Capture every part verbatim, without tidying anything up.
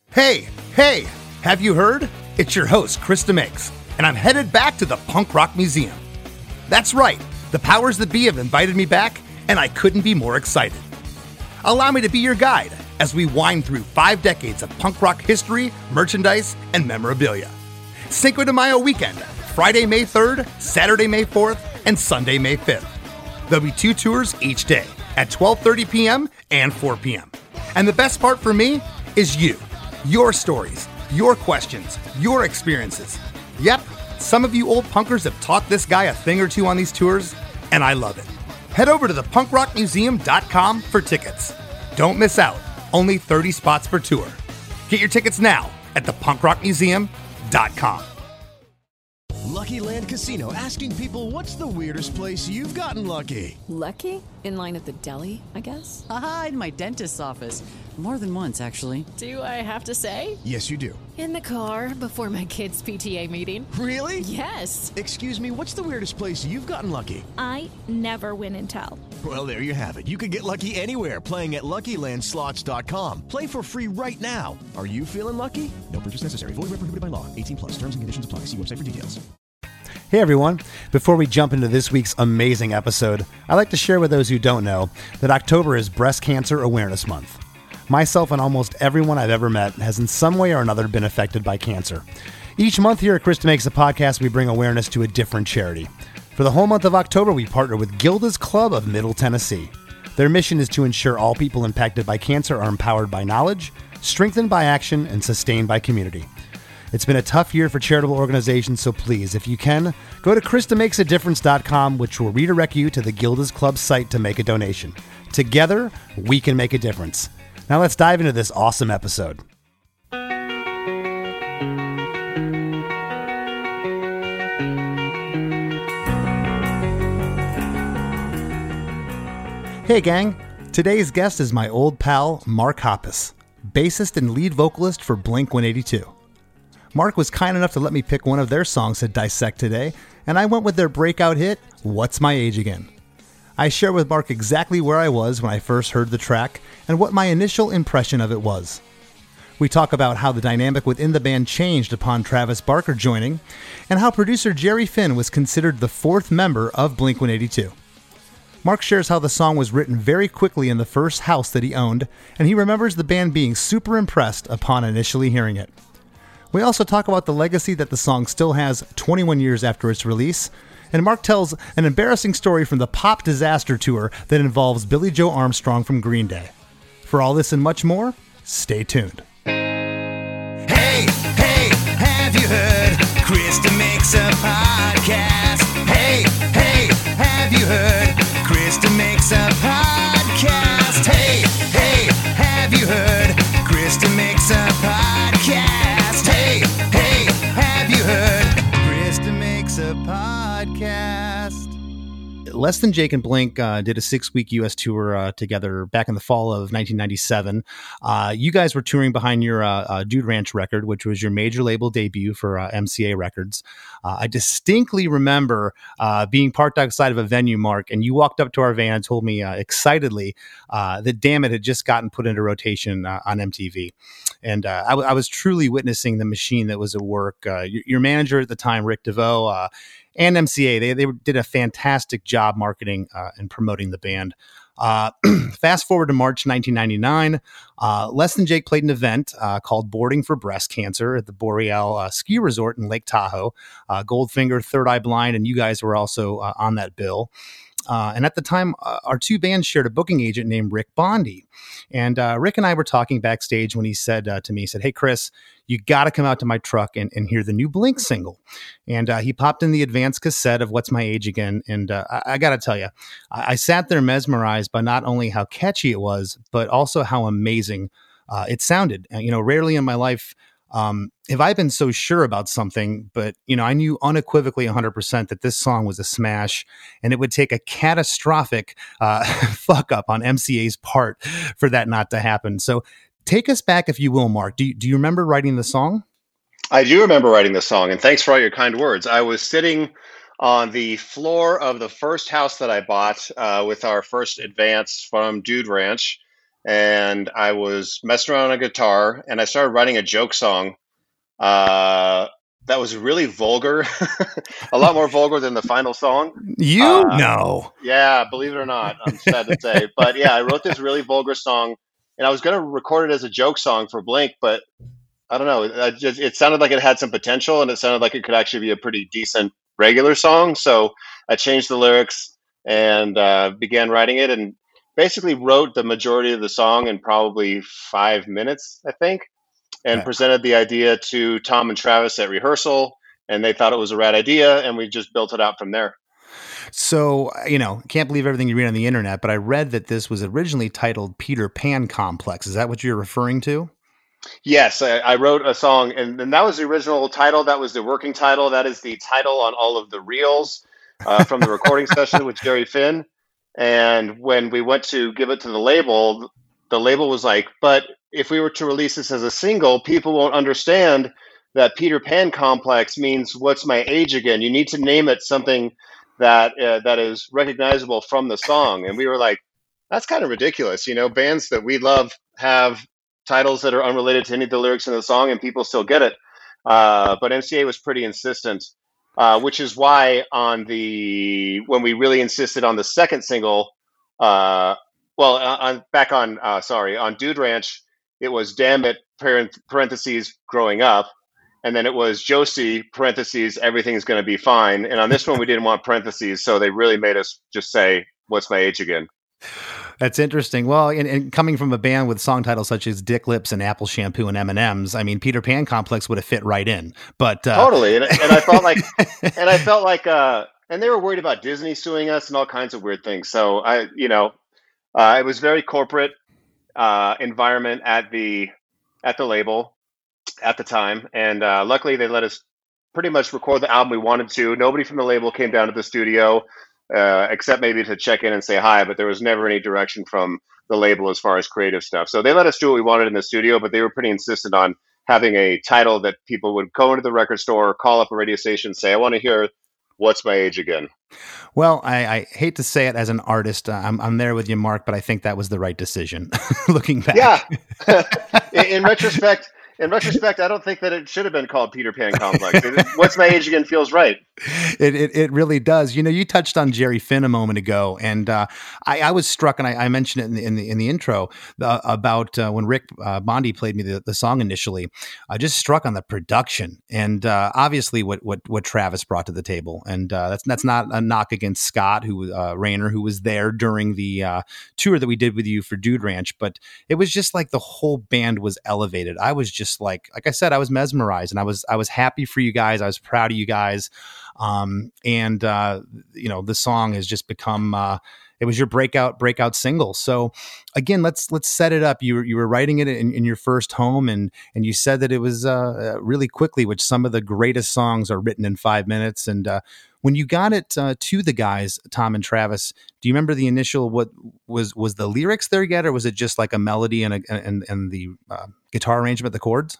Hey, hey, have you heard? It's your host, Chris DeMakes, and I'm headed back to the Punk Rock Museum. That's right, the powers that be have invited me back, and I couldn't be more excited. Allow me to be your guide as we wind through five decades of punk rock history, merchandise, and memorabilia. Cinco de Mayo weekend, Friday, May third, Saturday, May fourth, and Sunday, May fifth. There'll be two tours each day at twelve thirty p.m. and four p.m. And the best part for me is you. Your stories, your questions, your experiences. Yep, some of you old punkers have taught this guy a thing or two on these tours, and I love it. Head over to the punk rock museum dot com for tickets. Don't miss out. Only thirty spots per tour. Get your tickets now at the punk rock museum dot com. Lucky Land Casino, asking people, what's the weirdest place you've gotten lucky? Lucky? In line at the deli, I guess? Aha, in my dentist's office. More than once, actually. Do I have to say? Yes, you do. In the car before my kids' P T A meeting. Really? Yes. Excuse me, what's the weirdest place you've gotten lucky? I never win and tell. Well, there you have it. You can get lucky anywhere, playing at Lucky Land Slots dot com. Play for free right now. Are you feeling lucky? No purchase necessary. Void where prohibited by law. eighteen plus. Terms and conditions apply. See website for details. Hey everyone, before we jump into this week's amazing episode, I'd like to share with those who don't know that October is Breast Cancer Awareness Month. Myself and almost everyone I've ever met has in some way or another been affected by cancer. Each month here at Chris DeMakes a Podcast, we bring awareness to a different charity. For the whole month of October, we partner with Gilda's Club of Middle Tennessee. Their mission is to ensure all people impacted by cancer are empowered by knowledge, strengthened by action, and sustained by community. It's been a tough year for charitable organizations, so please, if you can, go to Chris DeMakes a Difference dot com, which will redirect you to the Gilda's Club site to make a donation. Together, we can make a difference. Now let's dive into this awesome episode. Hey gang, today's guest is my old pal, Mark Hoppus, bassist and lead vocalist for Blink one eighty-two. Mark was kind enough to let me pick one of their songs to dissect today, and I went with their breakout hit, What's My Age Again? I share with Mark exactly where I was when I first heard the track and what my initial impression of it was. We talk about how the dynamic within the band changed upon Travis Barker joining, and how producer Jerry Finn was considered the fourth member of Blink one eighty-two. Mark shares how the song was written very quickly in the first house that he owned, and he remembers the band being super impressed upon initially hearing it. We also talk about the legacy that the song still has twenty-one years after its release, and Mark tells an embarrassing story from the Pop Disaster Tour that involves Billy Joe Armstrong from Green Day. For all this and much more, stay tuned. Hey, hey, have you heard? Chris DeMakes a Podcast. Hey, hey, have you heard? Chris DeMakes a Podcast. Hey, hey, have you heard? Chris DeMakes a Podcast. Hey, hey, have you heard? Chris DeMakes a Podcast. Less Than Jake and Blink uh, did a six-week U S tour uh, together back in the fall of nineteen ninety-seven. Uh, you guys were touring behind your uh, uh, Dude Ranch record, which was your major label debut for uh, M C A Records. Uh, I distinctly remember uh, being parked outside of a venue, Mark, and you walked up to our van and told me uh, excitedly uh, that Damn It had just gotten put into rotation uh, on M T V. And uh, I, w- I was truly witnessing the machine that was at work. Uh, your, your manager at the time, Rick DeVoe, uh, and M C A, they they did a fantastic job marketing uh, and promoting the band. Uh, fast forward to March nineteen ninety-nine, uh, Less Than Jake played an event uh, called Boarding for Breast Cancer at the Boreal uh, Ski Resort in Lake Tahoe. Uh, Goldfinger, Third Eye Blind, and you guys were also uh, on that bill. Uh, and at the time, uh, our two bands shared a booking agent named Rick Bondi. And uh, Rick and I were talking backstage when he said uh, to me, he said, "Hey, Chris, you got to come out to my truck and, and hear the new Blink single." And uh, he popped in the advanced cassette of What's My Age Again. And uh, I, I got to tell you, I, I sat there mesmerized by not only how catchy it was, but also how amazing uh, it sounded. Uh, you know, rarely in my life Um, have I been so sure about something, but, you know, I knew unequivocally one hundred percent that this song was a smash, and it would take a catastrophic uh, fuck up on M C A's part for that not to happen. So take us back, if you will, Mark. Do you, do you remember writing the song? I do remember writing the song, and thanks for all your kind words. I was sitting on the floor of the first house that I bought uh, with our first advance from Dude Ranch. and I was messing around on a guitar, and I started writing a joke song uh, that was really vulgar, a lot more vulgar than the final song. You Uh, know. Yeah, believe it or not, I'm sad to say. But yeah, I wrote this really vulgar song, and I was going to record it as a joke song for Blink, but I don't know. It, just, it sounded like it had some potential, and it sounded like it could actually be a pretty decent regular song. So I changed the lyrics and uh, began writing it, and basically wrote the majority of the song in probably five minutes, I think, and Uh, presented the idea to Tom and Travis at rehearsal, and they thought it was a rad idea, and we just built it out from there. So, you know, can't believe everything you read on the internet, but I read that this was originally titled Peter Pan Complex. Is that what you're referring to? Yes, I, I wrote a song, and, and that was the original title. That was the working title. That is the title on all of the reels uh, from the recording session with Jerry Finn. And when we went to give it to the label, the label was like, but if we were to release this as a single, people won't understand that Peter Pan Complex means what's my age again? You need to name it something that uh, that is recognizable from the song. And we were like, that's kind of ridiculous. You know, bands that we love have titles that are unrelated to any of the lyrics in the song, and people still get it. Uh, but M C A was pretty insistent, uh, which is why on the when we really insisted on the second single, uh, well, on back on uh, sorry on Dude Ranch, it was "Damn It" parentheses growing up, and then it was Josie parentheses everything's going to be fine. And on this one, we didn't want parentheses, so they really made us just say, "What's my age again?" That's interesting. Well, and, and coming from a band with song titles such as Dick Lips and Apple Shampoo and M and M's, I mean, Peter Pan Complex would have fit right in. But uh, totally, and, and I felt like, and I felt like, uh, and they were worried about Disney suing us and all kinds of weird things. So I, you know, uh, it was very corporate uh, environment at the at the label at the time, and uh, luckily they let us pretty much record the album we wanted to. Nobody from the label came down to the studio. Uh, except maybe to check in and say hi, but there was never any direction from the label as far as creative stuff. So they let us do what we wanted in the studio, but they were pretty insistent on having a title that people would go into the record store, call up a radio station, say, I want to hear What's My Age Again? Well, I, I hate to say it as an artist. Uh, I'm, I'm there with you, Mark, but I think that was the right decision looking back. Yeah. in, in retrospect, In retrospect, I don't think that it should have been called Peter Pan Complex. What's My Age Again feels right. It, it it really does. You know, you touched on Jerry Finn a moment ago, and uh, I, I was struck, and I, I mentioned it in the in the, in the intro uh, about uh, when Rick uh, Bondi played me the, the song initially. I just struck on the production, and uh, obviously what what what Travis brought to the table, and uh, that's that's not a knock against Scott, who uh, Rayner, who was there during the uh, tour that we did with you for Dude Ranch, but it was just like the whole band was elevated. I was just like, like I said, I was mesmerized, and I was, I was happy for you guys. I was proud of you guys. Um, and, uh, you know, the song has just become, uh, it was your breakout, breakout single. So again, let's, let's set it up. You were, you were writing it in, in your first home, and, and you said that it was, uh, really quickly, which some of the greatest songs are written in five minutes. And, uh, when you got it uh, to the guys, Tom and Travis, do you remember the initial, what was, was the lyrics there yet? Or was it just like a melody and a, and, and the uh, guitar arrangement, the chords?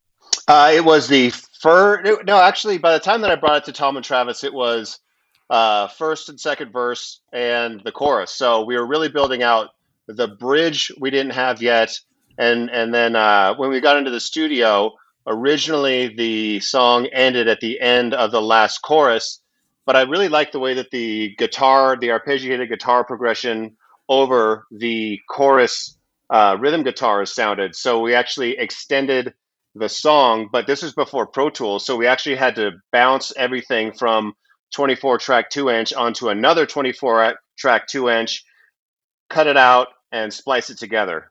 Uh, it was the first, no, actually by the time that I brought it to Tom and Travis, it was uh, first and second verse and the chorus. So we were really building out the bridge we didn't have yet. And, and then uh, when we got into the studio, originally the song ended at the end of the last chorus. But I really liked the way that the guitar, the arpeggiated guitar progression over the chorus uh, rhythm guitars sounded. So we actually extended the song, but this is before Pro Tools. So we actually had to bounce everything from twenty-four track two inch onto another twenty-four track two inch, cut it out and splice it together.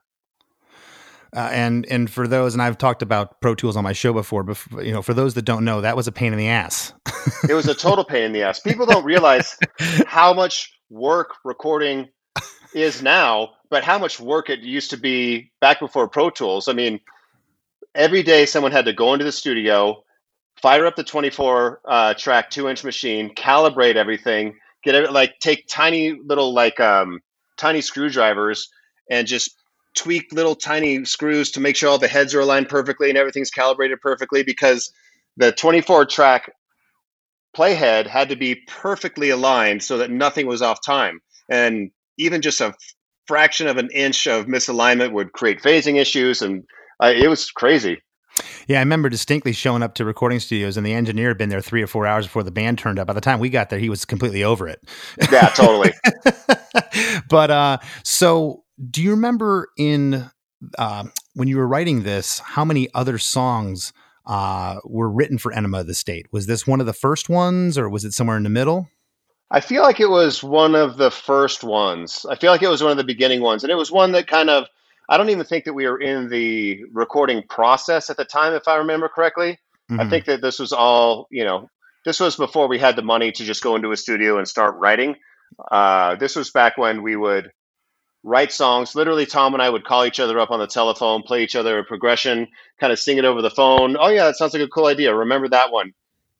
Uh, and and for those, and I've talked about Pro Tools on my show before, but for, you know, for those that don't know, that was a pain in the ass. It was a total pain in the ass. People don't realize how much work recording is now, but how much work it used to be back before Pro Tools. I mean, every day someone had to go into the studio, fire up the twenty-four uh, track two inch machine, calibrate everything, get it, like take tiny little like um, tiny screwdrivers and just tweak little tiny screws to make sure all the heads are aligned perfectly and everything's calibrated perfectly, because the twenty-four track playhead had to be perfectly aligned so that nothing was off time. And even just a fraction of an inch of misalignment would create phasing issues, and uh, it was crazy. Yeah, I remember distinctly showing up to recording studios, and the engineer had been there three or four hours before the band turned up. By the time we got there, he was completely over it. Yeah, totally. But uh, so, do you remember in uh, when you were writing this, how many other songs uh, were written for Enema of the State? Was this one of the first ones, or was it somewhere in the middle? I feel like it was one of the first ones. I feel like it was one of the beginning ones, and it was one that kind of, I don't even think that we were in the recording process at the time, if I remember correctly. Mm-hmm. I think that this was all, you know, this was before we had the money to just go into a studio and start writing. Uh, this was back when we would write songs. Literally, Tom and I would call each other up on the telephone, play each other a progression, kind of sing it over the phone. Oh, yeah, that sounds like a cool idea. Remember that one.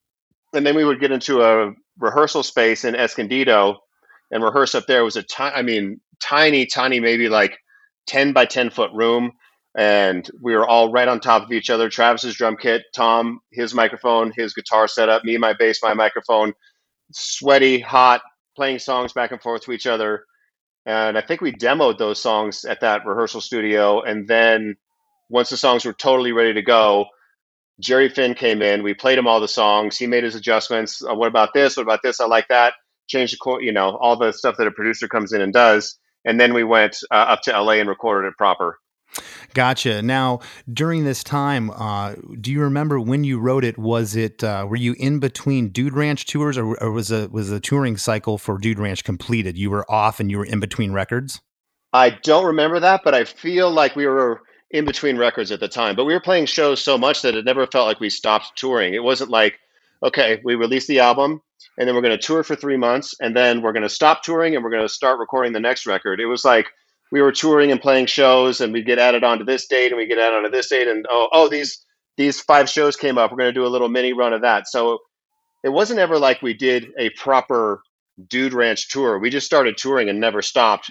And then we would get into a rehearsal space in Escondido and rehearse up there. It was a tiny, I mean, tiny, tiny, maybe like ten by ten foot room. And we were all right on top of each other. Travis's drum kit, Tom, his microphone, his guitar setup, me, my bass, my microphone, sweaty, hot, playing songs back and forth to each other. And I think we demoed those songs at that rehearsal studio. And then once the songs were totally ready to go, Jerry Finn came in. We played him all the songs. He made his adjustments. Uh, what about this? What about this? I like that. Change the chord, you know, all the stuff that a producer comes in and does. And then we went uh, up to L A and recorded it proper. Gotcha. Now, during this time, uh, do you remember when you wrote it? Was it uh, were you in between Dude Ranch tours, or, or was a was the touring cycle for Dude Ranch completed? You were off and you were in between records. I don't remember that, but I feel like we were in between records at the time. But we were playing shows so much that it never felt like we stopped touring. It wasn't like, okay, we released the album and then we're going to tour for three months and then we're going to stop touring and we're going to start recording the next record. It was like we were touring and playing shows and we'd get added onto this date and we get added onto this date and oh, oh, these these five shows came up. We're going to do a little mini run of that. So it wasn't ever like we did a proper Dude Ranch tour. We just started touring and never stopped.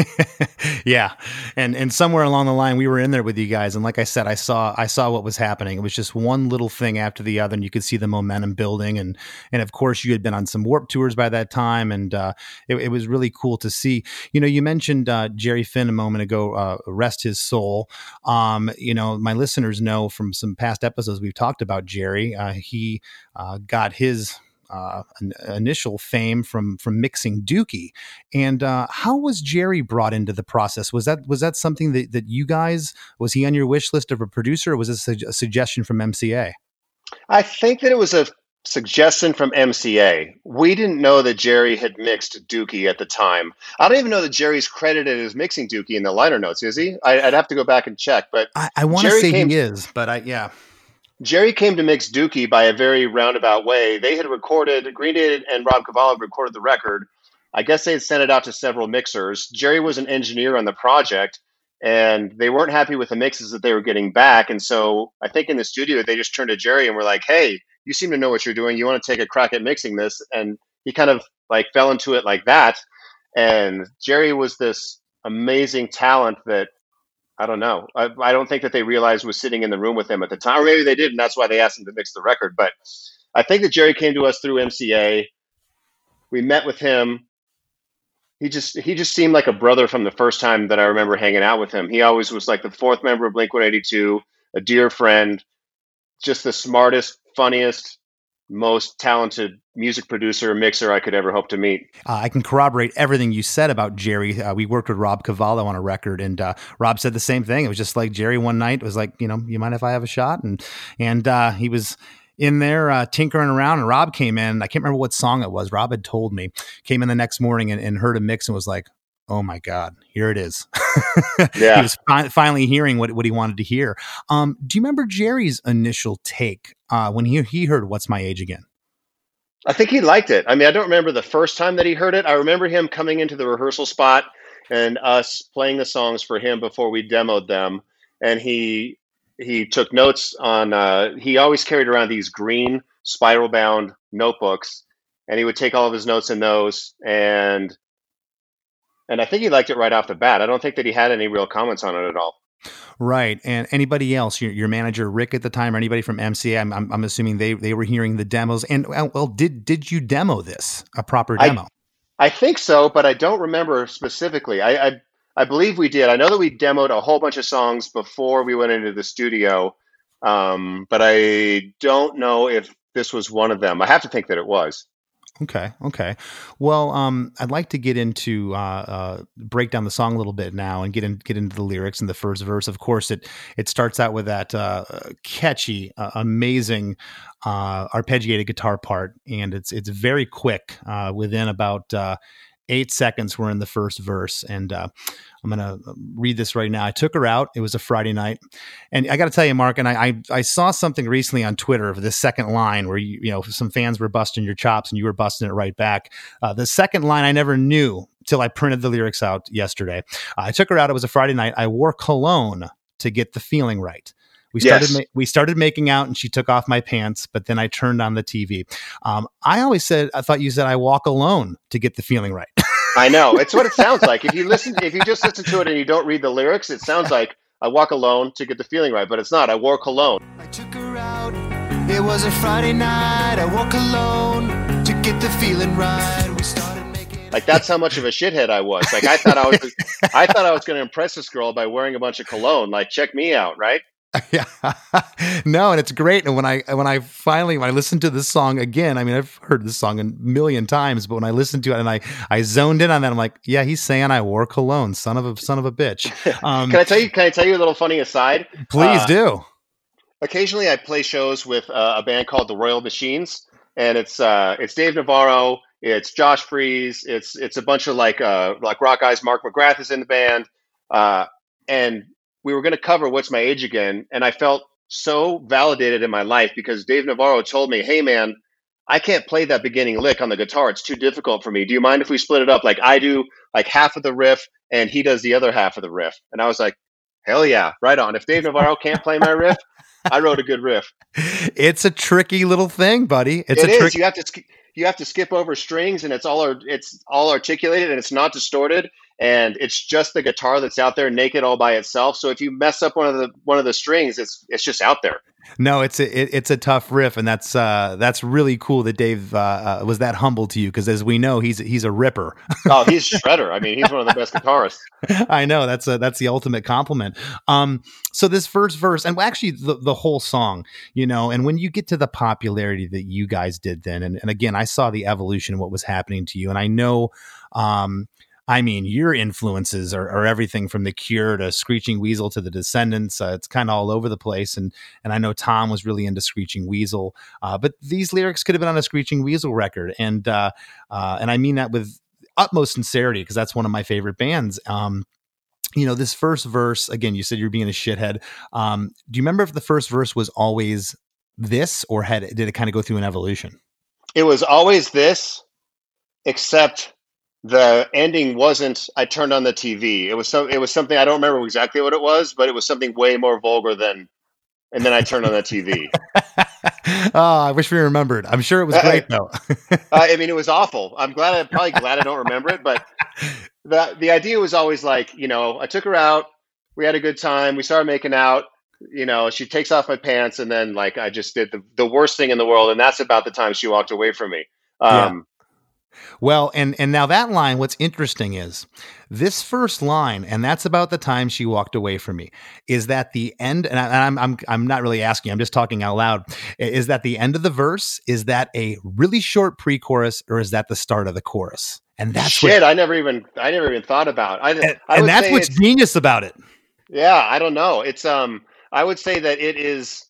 Yeah. And and somewhere along the line we were in there with you guys, and like I said, I saw I saw what was happening. It was just one little thing after the other, and you could see the momentum building, and and of course you had been on some Warped tours by that time, and uh it, it was really cool to see. You know, you mentioned uh Jerry Finn a moment ago, uh rest his soul. Um you know, my listeners know from some past episodes we've talked about Jerry. Uh he uh got his Uh, an initial fame from from mixing Dookie. And uh, how was Jerry brought into the process? Was that was that something that, that you guys, was he on your wish list of a producer, or was this a, a suggestion from M C A? I think that it was a suggestion from M C A. We didn't know that Jerry had mixed Dookie at the time. I don't even know that Jerry's credited as mixing Dookie in the liner notes, is he? I, I'd have to go back and check. But I, I want to say came- he is, but I yeah. Jerry came to mix Dookie by a very roundabout way. They had recorded, Green Day and Rob Cavallo recorded the record. I guess they had sent it out to several mixers. Jerry was an engineer on the project, and they weren't happy with the mixes that they were getting back. And so I think in the studio, they just turned to Jerry and were like, hey, you seem to know what you're doing. You want to take a crack at mixing this? And he kind of like fell into it like that. And Jerry was this amazing talent that, I don't know. I, I don't think that they realized was sitting in the room with him at the time. Or maybe they did, and that's why they asked him to mix the record. But I think that Jerry came to us through M C A. We met with him. He just he just seemed like a brother from the first time that I remember hanging out with him. He always was like the fourth member of Blink one eighty-two, a dear friend, just the smartest, funniest, most talented music producer, mixer I could ever hope to meet. Uh, I can corroborate everything you said about Jerry. Uh, we worked with Rob Cavallo on a record, and uh, Rob said the same thing. It was just like Jerry one night was like, you know, you mind if I have a shot? And and uh, he was in there uh, tinkering around, and Rob came in. I can't remember what song it was. Rob had told me. Came in the next morning and, and heard a mix and was like, oh my God, here it is. Yeah. He was fi- finally hearing what, what he wanted to hear. Um, do you remember Jerry's initial take uh, when he he heard What's My Age Again? I think he liked it. I mean, I don't remember the first time that he heard it. I remember him coming into the rehearsal spot and us playing the songs for him before we demoed them. And he he took notes on, uh, he always carried around these green spiral bound notebooks, and he would take all of his notes in those. And and I think he liked it right off the bat. I don't think that he had any real comments on it at all. Right. And anybody else, your, your manager, Rick, at the time, or anybody from M C A, I'm, I'm, I'm assuming they, they were hearing the demos. And well, did did you demo this, a proper demo? I, I think so, but I don't remember specifically. I, I I believe we did. I know that we demoed a whole bunch of songs before we went into the studio, um, but I don't know if this was one of them. I have to think that it was. Okay. Okay. Well, um, I'd like to get into, uh, uh, break down the song a little bit now and get in, get into the lyrics in the first verse. Of course, it, it starts out with that, uh, catchy, uh, amazing, uh, arpeggiated guitar part. And it's, it's very quick, uh, within about, uh, eight seconds. We're in the first verse, and, uh, I'm going to read this right now. I took her out. It was a Friday night. And I got to tell you, Mark, and I, I I saw something recently on Twitter of the second line where, you, you know, some fans were busting your chops and you were busting it right back. Uh, the second line I never knew till I printed the lyrics out yesterday. Uh, I took her out. It was a Friday night. I wore cologne to get the feeling right. We started Yes. ma- we started making out, and she took off my pants, but then I turned on the T V. Um, I always said, I thought you said I walk alone to get the feeling right. I know. It's what it sounds like. If you listen, if you just listen to it and you don't read the lyrics, it sounds like I walk alone to get the feeling right, but it's not. I wore cologne. I took her out. It was a Friday night. I woke alone to get the feeling right. We started making Like, that's how much of a shithead I was. Like, I thought I was, I thought I was going to impress this girl by wearing a bunch of cologne. Like, check me out, right? Yeah, no, and it's great. And when I when I finally when I listened to this song again, I mean, I've heard this song a million times, but when I listened to it and I I zoned in on that, I'm like, yeah, he's saying I wore cologne, son of a son of a bitch. Um, Can I tell you? Can I tell you a little funny aside? please Uh, do. Occasionally, I play shows with uh, a band called the Royal Machines, and it's uh, it's Dave Navarro, it's Josh Freeze, it's it's a bunch of like uh, like rock guys. Mark McGrath is in the band, uh, and we were going to cover "What's My Age Again," and I felt so validated in my life because Dave Navarro told me, "Hey, man, I can't play that beginning lick on the guitar. It's too difficult for me. Do you mind if we split it up? Like, I do like half of the riff, and he does the other half of the riff." And I was like, "Hell yeah, right on! If Dave Navarro can't play my riff, I wrote a good riff." It's a tricky little thing, buddy. It's It a is. trick. You have to sk- you have to skip over strings, and it's all ar- it's all articulated, and it's not distorted, and it's just the guitar that's out there naked all by itself. So if you mess up one of the one of the strings, it's it's just out there. No, it's a it, it's a tough riff, and that's uh, that's really cool that Dave uh, uh, was that humble to you, because as we know, he's he's a ripper. Oh, he's shredder. I mean, he's one of the best guitarists. I know that's a, that's the ultimate compliment. Um, so this first verse, and actually the, the whole song, you know, and when you get to the popularity that you guys did then, and, and again, I saw the evolution of what was happening to you, and I know, um, I mean, your influences are, are everything from The Cure to Screeching Weasel to The Descendants. Uh, it's kind of all over the place, and and I know Tom was really into Screeching Weasel, uh, but these lyrics could have been on a Screeching Weasel record, and uh, uh, and I mean that with utmost sincerity, because that's one of my favorite bands. Um, you know, this first verse, again, you said you're being a shithead. Um, do you remember if the first verse was always this, or had did it kind of go through an evolution? It was always this, except the ending wasn't. I turned on the T V. It was so. It was something I don't remember exactly what it was, but it was something way more vulgar than. And then I turned on the T V. Oh, I wish we remembered. I'm sure it was great though. uh, I mean, it was awful. I'm glad. I'm probably glad I don't remember it, but the the idea was always like, you know, I took her out. We had a good time. We started making out. You know, she takes off my pants, and then like I just did the, the worst thing in the world, and that's about the time she walked away from me. Um, Well, and and now that line, what's interesting is this first line, and that's about the time she walked away from me. Is that the end? And I, I'm I'm I'm not really asking. I'm just talking out loud. Is that the end of the verse? Is that a really short pre-chorus, or is that the start of the chorus? And that's Shit, what, I never even I never even thought about. I, and, I and would that's say what's it's- genius about it. Yeah, I don't know. It's um, I would say that it is.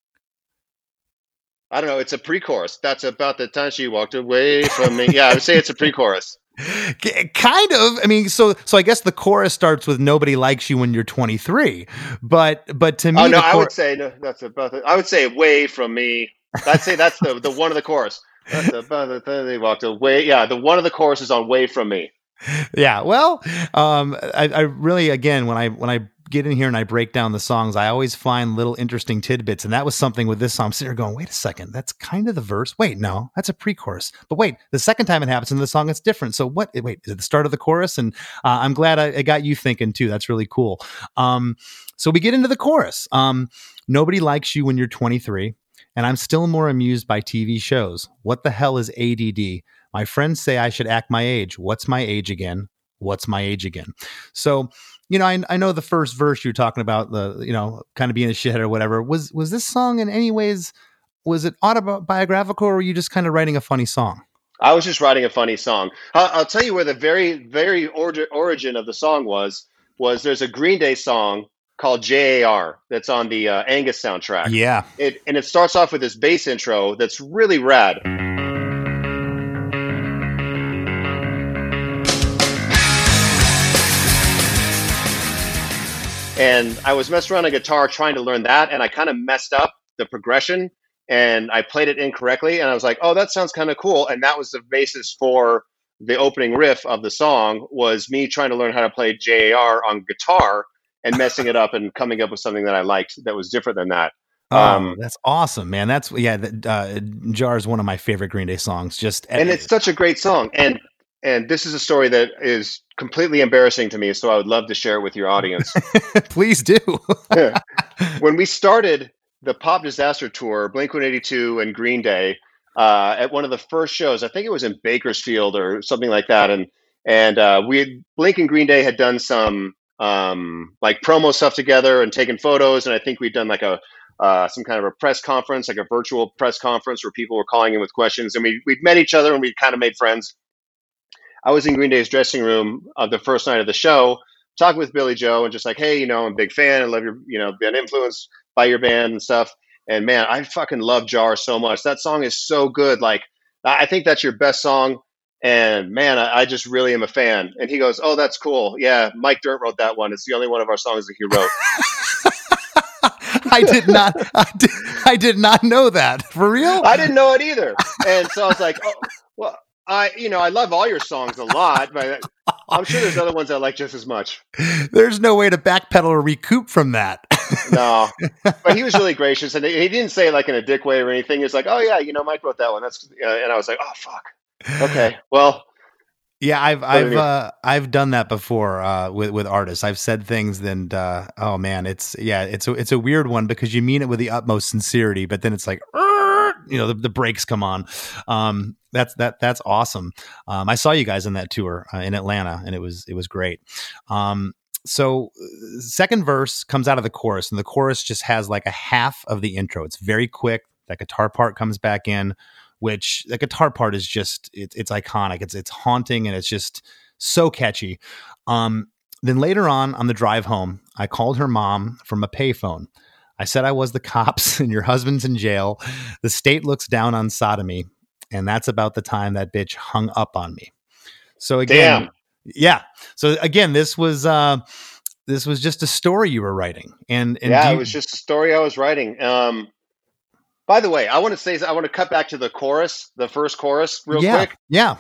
I don't know. It's a pre-chorus. That's about the time she walked away from me. Yeah, I would say it's a pre-chorus. K- Kind of. I mean, so so I guess the chorus starts with "Nobody likes you when you're twenty-three," but but to me, Oh no, the I chor- would say no, that's about. The, I would say away from me. I'd say that's the the one of the chorus. That's about the time they walked away. Yeah, the one of the choruses on "Way from Me." Yeah, well, um, I, I really, again, when I when I get in here and I break down the songs, I always find little interesting tidbits, and that was something with this song. I'm sitting there going, "Wait a second, that's kind of the verse. Wait, no, that's a pre-chorus. But wait, the second time it happens in the song, it's different. So what? Wait, is it the start of the chorus?" And uh, I'm glad I, I got you thinking too. That's really cool. Um, so we get into the chorus. Um, Nobody likes you when you're twenty-three, and I'm still more amused by T V shows. What the hell is A D D? My friends say I should act my age. What's my age again? What's My Age Again? So, you know, I, I know the first verse you're talking about, the, you know, kind of being a shithead or whatever. Was, was this song in any ways, was it autobiographical, or were you just kind of writing a funny song? I was just writing a funny song. I'll, I'll tell you where the very, very or- origin of the song was, was there's a Green Day song called J A R that's on the uh, Angus soundtrack. Yeah. It, and it starts off with this bass intro that's really rad. And I was messing around on guitar trying to learn that, and I kind of messed up the progression, and I played it incorrectly, and I was like, oh, that sounds kind of cool. And that was the basis for the opening riff of the song, was me trying to learn how to play J A R on guitar and messing it up and coming up with something that I liked that was different than that. Oh, Um, that's awesome, man. That's, yeah, that, uh, Jar is one of my favorite Green Day songs. Just and it's such a great song. And and this is a story that is completely embarrassing to me, so I would love to share it with your audience. Please do. When we started the Pop Disaster Tour, Blink one eighty-two and Green Day, uh, at one of the first shows, I think it was in Bakersfield or something like that, and and uh, we had, Blink and Green Day had done some um, like promo stuff together and taken photos, and I think we'd done like a uh, some kind of a press conference, like a virtual press conference where people were calling in with questions, and we we'd met each other and we kind of made friends. I was in Green Day's dressing room of the first night of the show, talking with Billy Joe, and just like, hey, you know, I'm a big fan. I love your, you know, been influenced by your band and stuff. And man, I fucking love Jar so much. That song is so good. Like, I think that's your best song. And man, I, I just really am a fan. And he goes, oh, that's cool. Yeah, Mike Dirnt wrote that one. It's the only one of our songs that he wrote. I did not, I did, I did not know that. For real? I didn't know it either. And so I was like, oh, well, I, you know, I love all your songs a lot, but I'm sure there's other ones I like just as much. There's no way to backpedal or recoup from that. No, but he was really gracious, and he didn't say it like in a dick way or anything. He was like, "Oh yeah, you know, Mike wrote that one." That's, uh, and I was like, "Oh fuck, okay, well." Yeah, I've I've uh, I've done that before uh, with with artists. I've said things, and uh, oh man, it's yeah, it's a it's a weird one because you mean it with the utmost sincerity, but then it's like, you know, the, the brakes come on. Um, that's that that's awesome. Um, I saw you guys on that tour uh, in Atlanta, and it was it was great. Um, so second verse comes out of the chorus, and the chorus just has like a half of the intro. It's very quick. That guitar part comes back in, which the guitar part is just, it, it's iconic. It's, it's haunting, and it's just so catchy. Um, then later on, on the drive home, I called her mom from a payphone. I said I was the cops and your husband's in jail. The state looks down on sodomy. And that's about the time that bitch hung up on me. So again, Damn. yeah. So again, this was, uh, this was just a story you were writing. And, and yeah, you, it was just a story I was writing. Um, by the way, I want to say, I want to cut back to the chorus, the first chorus real yeah, quick. Yeah.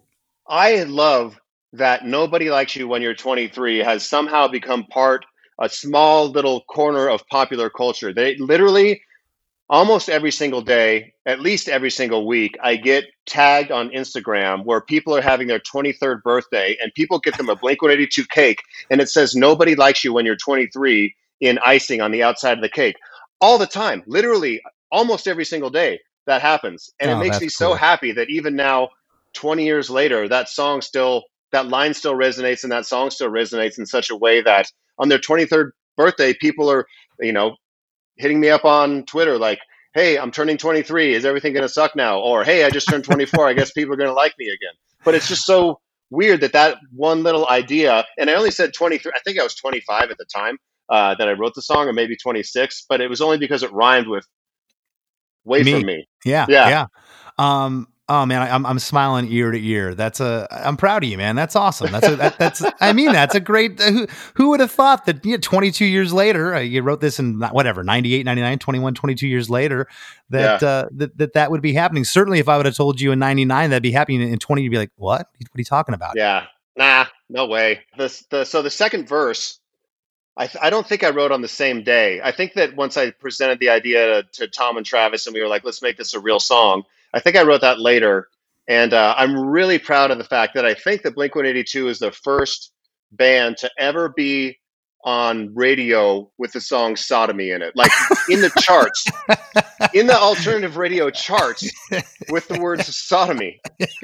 I love that Nobody Likes You When You're twenty-three has somehow become part, a small little corner of popular culture. They literally, almost every single day, at least every single week, I get tagged on Instagram where people are having their twenty-third birthday, and people get them a Blink one eighty-two cake, and it says Nobody Likes You When You're twenty-three in icing on the outside of the cake. All the time, literally almost every single day that happens. And Oh, it makes that's me so cool. happy that even now, twenty years later, that song still, that line still resonates, and that song still resonates in such a way that on their twenty-third birthday, people are, you know, hitting me up on Twitter like, hey, I'm turning twenty-three. Is everything going to suck now? Or, hey, I just turned twenty-four. I guess people are going to like me again. But it's just so weird that that one little idea, and I only said twenty-three, I think I was twenty-five at the time uh, that I wrote the song, or maybe twenty-six, but it was only because it rhymed with wait Me. for me. Yeah. Yeah. Yeah. Um, oh man, I, I'm, I'm smiling ear to ear. That's a, I'm proud of you, man. That's awesome. That's a, that, that's, I mean, that's a great, uh, who, who would have thought that, you know, twenty-two years later, uh, you wrote this in whatever, ninety-eight, ninety-nine, twenty-one, twenty-two years later, that, Yeah. uh, that, that, that would be happening. Certainly if I would have told you in ninety-nine, that'd be happening in twenty, you'd be like, what? What are you talking about? Yeah. Nah, no way. The, the, so the second verse, I, th- I don't think I wrote on the same day. I think that once I presented the idea to, to Tom and Travis, and we were like, let's make this a real song, I think I wrote that later. And uh, I'm really proud of the fact that I think that Blink one eighty-two is the first band to ever be on radio with the song Sodomy in it, like in the charts, in the alternative radio charts with the words sodomy.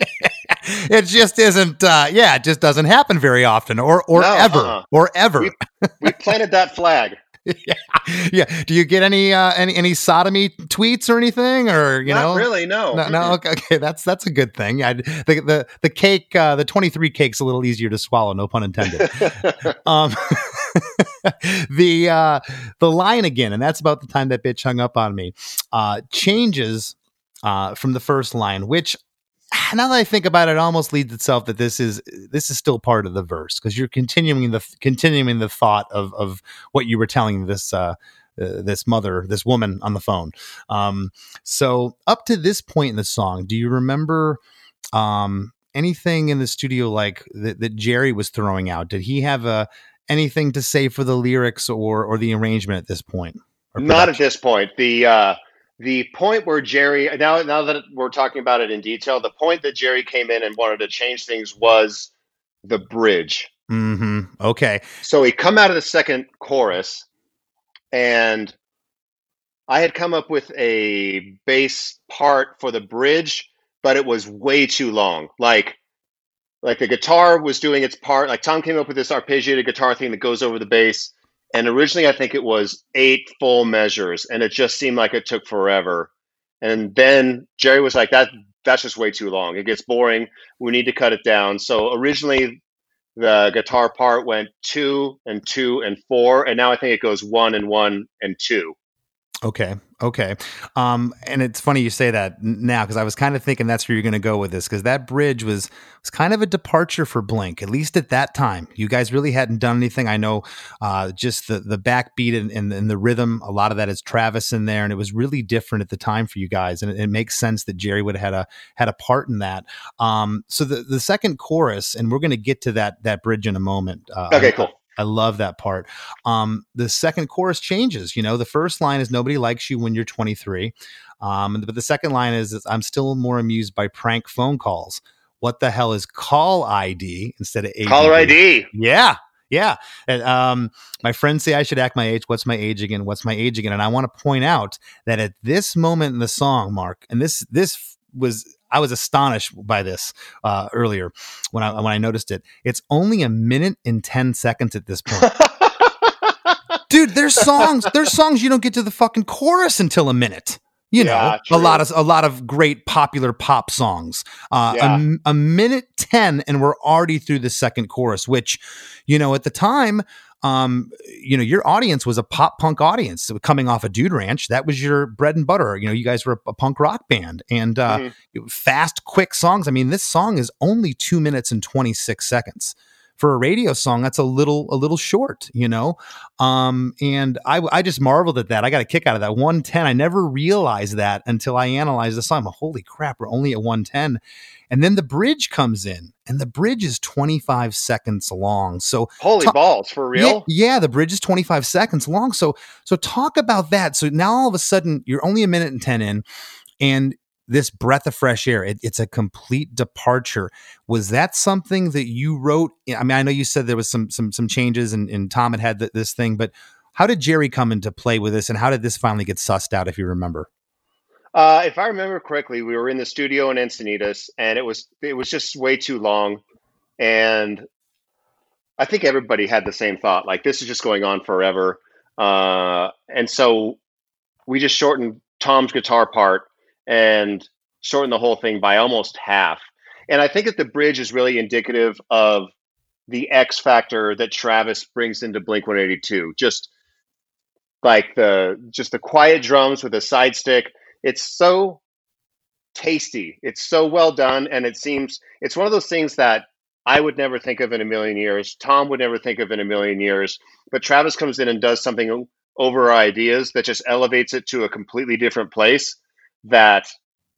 It just isn't, uh, yeah, it just doesn't happen very often or, or No, ever, uh-uh. or ever. We, we planted that flag. yeah. Yeah. Do you get any, uh, any, any sodomy tweets or anything, or, you Not know? really, no. No, no. Okay, okay. That's, that's a good thing. I, the, the, the cake, uh, the twenty-three cake's a little easier to swallow. No pun intended. um, the, uh, the line again, and that's about the time that bitch hung up on me, uh, changes, uh, from the first line, which, now that I think about it, it almost leads itself that this is this is still part of the verse, because you're continuing the continuing the thought of of what you were telling this uh, uh, this mother, this woman on the phone. Um, so up to this point in the song, do you remember um, anything in the studio like that, that Jerry was throwing out? Did he have a anything to say for the lyrics or or the arrangement at this point? Not at this point. The uh, the point where Jerry, now now that we're talking about it in detail, the point that Jerry came in and wanted to change things was the bridge. Mm-hmm. Okay. So he come out of the second chorus, and I had come up with a bass part for the bridge, but it was way too long. Like, like the guitar was doing its part. Like Tom came up with this arpeggiated guitar thing that goes over the bass. And originally, I think it was eight full measures, and it just seemed like it took forever. And then Jerry was like, "That that's just way too long. It gets boring. We need to cut it down." So originally, the guitar part went two and two and four, and now I think it goes one and one and two. Okay. Okay. Um, and it's funny you say that now, because I was kind of thinking that's where you're going to go with this, because that bridge was was kind of a departure for Blink, at least at that time. You guys really hadn't done anything. I know uh, just the the backbeat and, and, and the rhythm, a lot of that is Travis in there, and it was really different at the time for you guys. And it, it makes sense that Jerry would have had a had a part in that. Um, so the the second chorus, and we're going to get to that that bridge in a moment. Uh, Okay, I, cool. I love that part. Um, the second chorus changes. You know, the first line is "Nobody likes you when you're twenty-three," um, but the second line is, is "I'm still more amused by prank phone calls. What the hell is call I D instead of A D D?" Caller I D. Yeah, yeah. And, um, my friends say I should act my age. What's my age again? What's my age again? And I want to point out that at this moment in the song, Mark, and this this was. I was astonished by this uh, earlier when I when I noticed it. It's only a minute and ten seconds at this point. Dude, there's songs. There's songs you don't get to the fucking chorus until a minute. You know, Yeah, a true. lot of a lot of great popular pop songs. Uh, Yeah. a, a minute ten, and we're already through the second chorus. Which, you know, at the time, um, you know, your audience was a pop punk audience. So coming off a Dude Ranch, that was your bread and butter. You know, you guys were a, a punk rock band, and uh, Mhm. fast, quick songs. I mean, this song is only two minutes and twenty-six seconds. For a radio song, that's a little a little short, you know. Um, and I I just marveled at that. I got a kick out of that one ten. I never realized that until I analyzed the song. I'm like, holy crap, we're only at one ten. And then the bridge comes in, and the bridge is twenty-five seconds long. So Holy ta- balls, for real? Yeah, yeah, the bridge is twenty-five seconds long. So so talk about that. So now all of a sudden you're only a minute and ten in, and this breath of fresh air, it, it's a complete departure. Was that something that you wrote? I mean, I know you said there was some some some changes, and, and Tom had had th- this thing, but how did Jerry come into play with this, and how did this finally get sussed out, if you remember? Uh, if I remember correctly, we were in the studio in Encinitas, and it was it was just way too long. And I think everybody had the same thought, like, this is just going on forever. Uh, and so we just shortened Tom's guitar part and shortened the whole thing by almost half. And I think that the bridge is really indicative of the X factor that Travis brings into Blink one eighty-two. Just like the just the quiet drums with a side stick. It's so tasty. It's so well done, and it seems it's one of those things that I would never think of in a million years. Tom would never think of in a million years. But Travis comes in and does something over our ideas that just elevates it to a completely different place that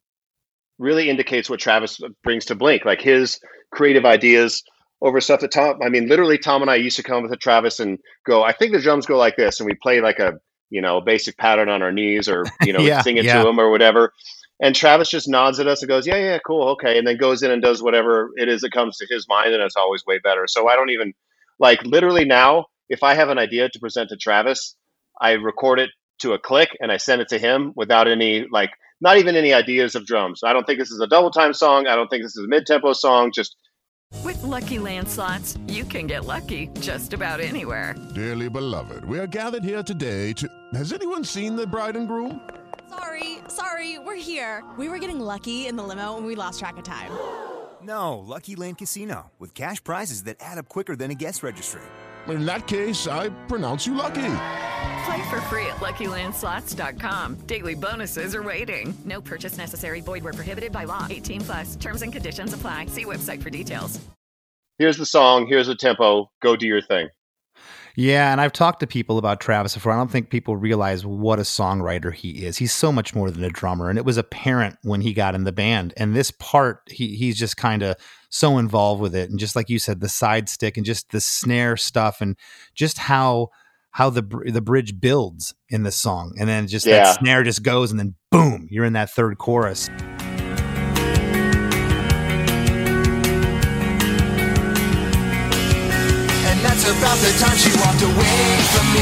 really indicates what Travis brings to Blink, like his creative ideas over stuff that Tom, I mean, literally Tom and I used to come with Travis and go, I think the drums go like this. And we play like a, you know, basic pattern on our knees, or, you know, Yeah, sing it yeah. to him or whatever. And Travis just nods at us and goes, yeah, yeah, cool. Okay. And then goes in and does whatever it is that comes to his mind. And it's always way better. So I don't even, like, literally now, if I have an idea to present to Travis, I record it to a click and I send it to him without any, like, not even any ideas of drums. I don't think this is a double time song. I don't think this is a mid-tempo song. Just with Lucky Land Slots, you can get lucky just about anywhere. Dearly beloved, we are gathered here today to... Has anyone seen the bride and groom? Sorry, sorry, we're here. We were getting lucky in the limo and we lost track of time. No, Lucky Land Casino, with cash prizes that add up quicker than a guest registry. In that case, I pronounce you lucky. Play for free at Lucky Land Slots dot com. Daily bonuses are waiting. No purchase necessary. Void where prohibited by law. eighteen plus. Terms and conditions apply. See website for details. here's the song, here's the tempo, go do your thing. Yeah, and I've talked to people about Travis before. I don't think people realize what a songwriter he is. He's so much more than a drummer, and it was apparent when he got in the band. And this part, he he's just kind of so involved with it. And just like you said, the side stick and just the snare stuff and just how how the the bridge builds in this song. And then just Yeah. that snare just goes and then boom, you're in that third chorus. That's about the time she walked away from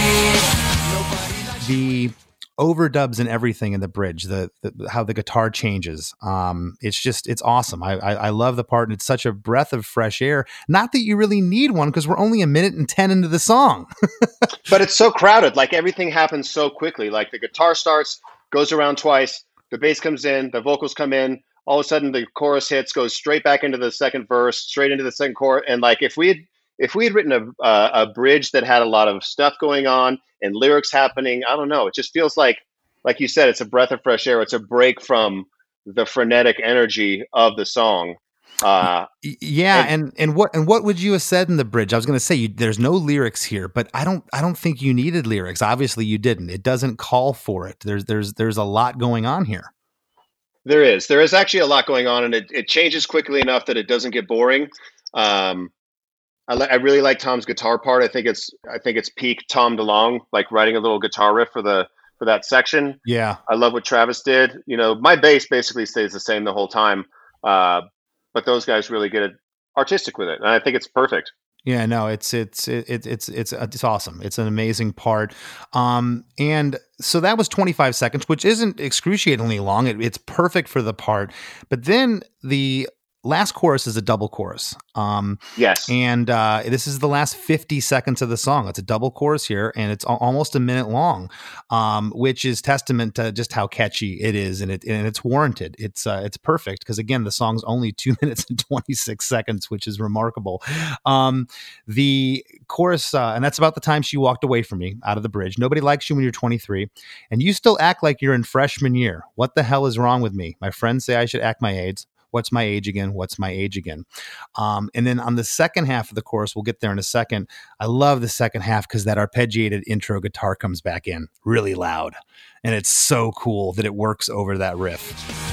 me. The overdubs and everything in the bridge, the, the how the guitar changes. Um, it's just, it's awesome. I, I I love the part, and it's such a breath of fresh air. Not that you really need one, because we're only a minute and ten into the song. But it's so crowded. Like, everything happens so quickly. Like, the guitar starts, goes around twice, the bass comes in, the vocals come in. All of a sudden, the chorus hits, goes straight back into the second verse, straight into the second chorus. And like, if we had if we had written a uh, a bridge that had a lot of stuff going on and lyrics happening, I don't know. It just feels like, like you said, it's a breath of fresh air. It's a break from the frenetic energy of the song. Uh, yeah, and- and, and what and what would you have said in the bridge? I was going to say you, there's no lyrics here, but I don't I don't think you needed lyrics. Obviously, you didn't. It doesn't call for it. There's there's there's a lot going on here. There is. There is actually a lot going on, and it, it changes quickly enough that it doesn't get boring. Um, I, li- I really like Tom's guitar part. I think it's I think it's peak Tom DeLonge, like writing a little guitar riff for the for that section. Yeah, I love what Travis did. You know, my bass basically stays the same the whole time, uh, but those guys really get it artistic with it, and I think it's perfect. Yeah, no, it's it's it's it's it's it's awesome. It's an amazing part. Um, and so that was twenty-five seconds, which isn't excruciatingly long. It, it's perfect for the part. But then the last chorus is a double chorus. Um, Yes. and uh, this is the last fifty seconds of the song. It's a double chorus here, and it's al- almost a minute long, um, which is testament to just how catchy it is, and it and it's warranted. It's uh, it's perfect because, again, the song's only two minutes and twenty-six seconds, which is remarkable. Um, the chorus, uh, and that's about the time she walked away from me out of the bridge. Nobody likes you when you're twenty-three, and you still act like you're in freshman year. What the hell is wrong with me? My friends say I should act my age. What's my age again? What's my age again? Um, and then on the second half of the chorus, we'll get there in a second. I love the second half because that arpeggiated intro guitar comes back in really loud. And it's so cool that it works over that riff.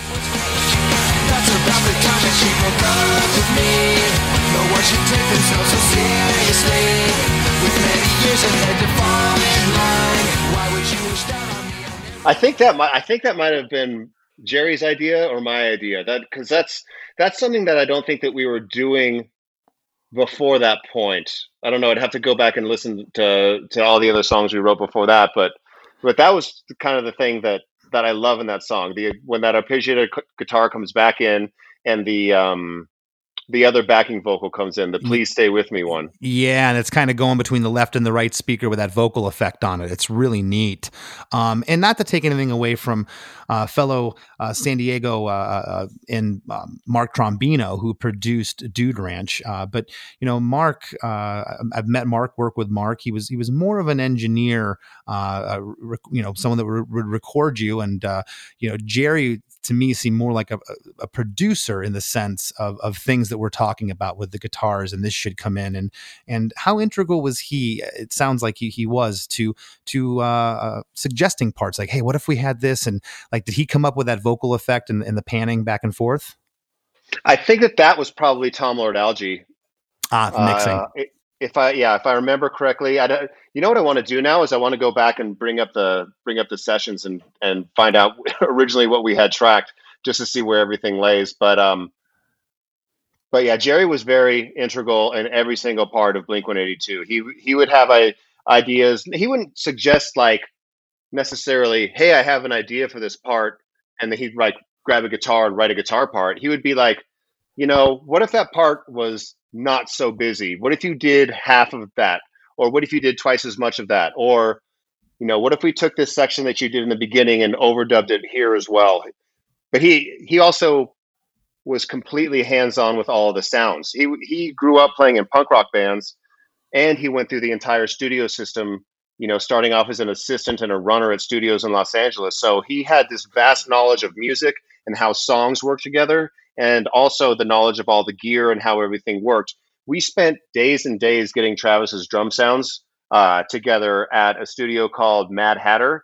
That's about the time that she broke up with me. No one should take themselves so seriously. With many years ahead to fall in line. Why would you wish that on me? I think that might I think that might have been Jerry's idea or my idea. That because that's that's something that I don't think that we were doing before that point. I don't know. I'd have to go back and listen to to all the other songs we wrote before that, but but that was kind of the thing that that I love in that song. The when that arpeggiated c- guitar comes back in, and the um the other backing vocal comes in, the "Please Stay With Me" one. Yeah, and it's kind of going between the left and the right speaker with that vocal effect on it. It's really neat. Um, and not to take anything away from uh, fellow uh, San Diego uh, uh, and um, Mark Trombino, who produced Dude Ranch. Uh, but you know, Mark, uh, I've met Mark, work with Mark. He was he was more of an engineer, uh, uh, rec- you know, someone that would, would record you. And uh, you know, Jerry, to me, seemed more like a, a producer in the sense of, of things that we're talking about with the guitars, and this should come in. And and how integral was he? It sounds like he he was to to uh, uh, suggesting parts like, hey, what if we had this? And like, did he come up with that vocal effect and, and the panning back and forth? I think that that was probably Tom Lord Alge. Ah, the mixing. Uh, i- if I yeah, if I remember correctly, I don't, you know what I want to do now is I want to go back and bring up the bring up the sessions and and find out originally what we had tracked, just to see where everything lays. But um, but yeah, Jerry was very integral in every single part of Blink one eighty-two. He he would have a, ideas. He wouldn't suggest like necessarily, hey, I have an idea for this part, and then he'd like grab a guitar and write a guitar part. He would be like, you know, what if that part was not so busy? What if you did half of that? Or what if you did twice as much of that? Or, you know, what if we took this section that you did in the beginning and overdubbed it here as well? But he he also was completely hands-on with all of the sounds. He he grew up playing in punk rock bands, and he went through the entire studio system, you know, starting off as an assistant and a runner at studios in Los Angeles. So he had this vast knowledge of music and how songs work together, and also the knowledge of all the gear and how everything worked. We spent days and days getting Travis's drum sounds uh, together at a studio called Mad Hatter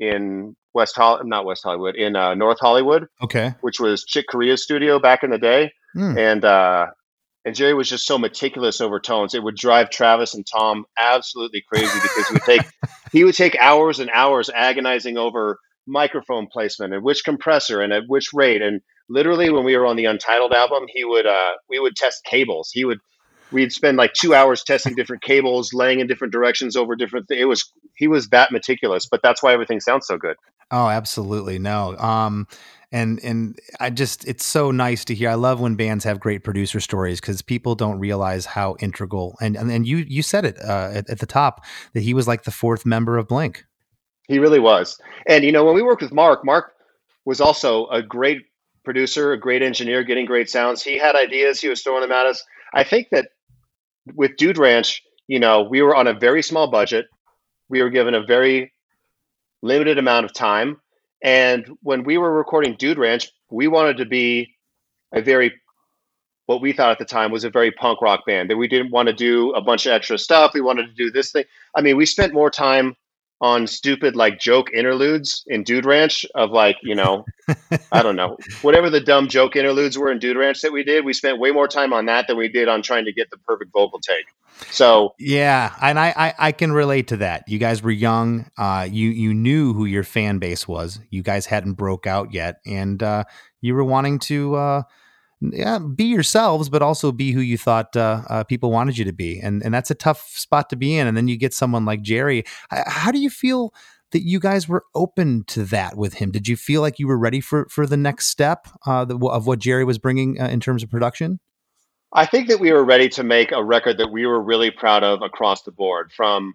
in West Hollywood, not West Hollywood, in uh, North Hollywood. Okay. Which was Chick Corea's studio back in the day. Mm. And, uh, and Jerry was just so meticulous over tones. It would drive Travis and Tom absolutely crazy because he would take, he would take hours and hours agonizing over microphone placement and which compressor and at which rate. And literally when we were on the Untitled album, he would, uh, we would test cables. He would, we'd spend like two hours testing different cables, laying in different directions over different, th- it was, he was that meticulous, but that's why everything sounds so good. Oh, absolutely. No. Um, and, and I just, it's so nice to hear. I love when bands have great producer stories because people don't realize how integral, and, and, and you, you said it uh, at, at the top that he was like the fourth member of Blink. He really was. And, you know, when we worked with Mark, Mark was also a great producer, a great engineer, getting great sounds. He had ideas. He was throwing them at us. I think that with Dude Ranch, you know, we were on a very small budget. We were given a very limited amount of time. And when we were recording Dude Ranch, we wanted to be a very, what we thought at the time was a very punk rock band, that we didn't want to do a bunch of extra stuff. We wanted to do this thing. I mean, we spent more time on stupid like joke interludes in Dude Ranch of like, you know, I don't know, whatever the dumb joke interludes were in Dude Ranch that we did, we spent way more time on that than we did on trying to get the perfect vocal take. So yeah, and I, I, I can relate to that. You guys were young. Uh, you you knew who your fan base was. You guys hadn't broke out yet, and uh, you were wanting to uh, yeah be yourselves, but also be who you thought uh, uh, people wanted you to be. And and that's a tough spot to be in. And then you get someone like Jerry. How do you feel that you guys were open to that with him? Did you feel like you were ready for for the next step uh, the, of what Jerry was bringing uh, in terms of production? I think that we were ready to make a record that we were really proud of across the board, from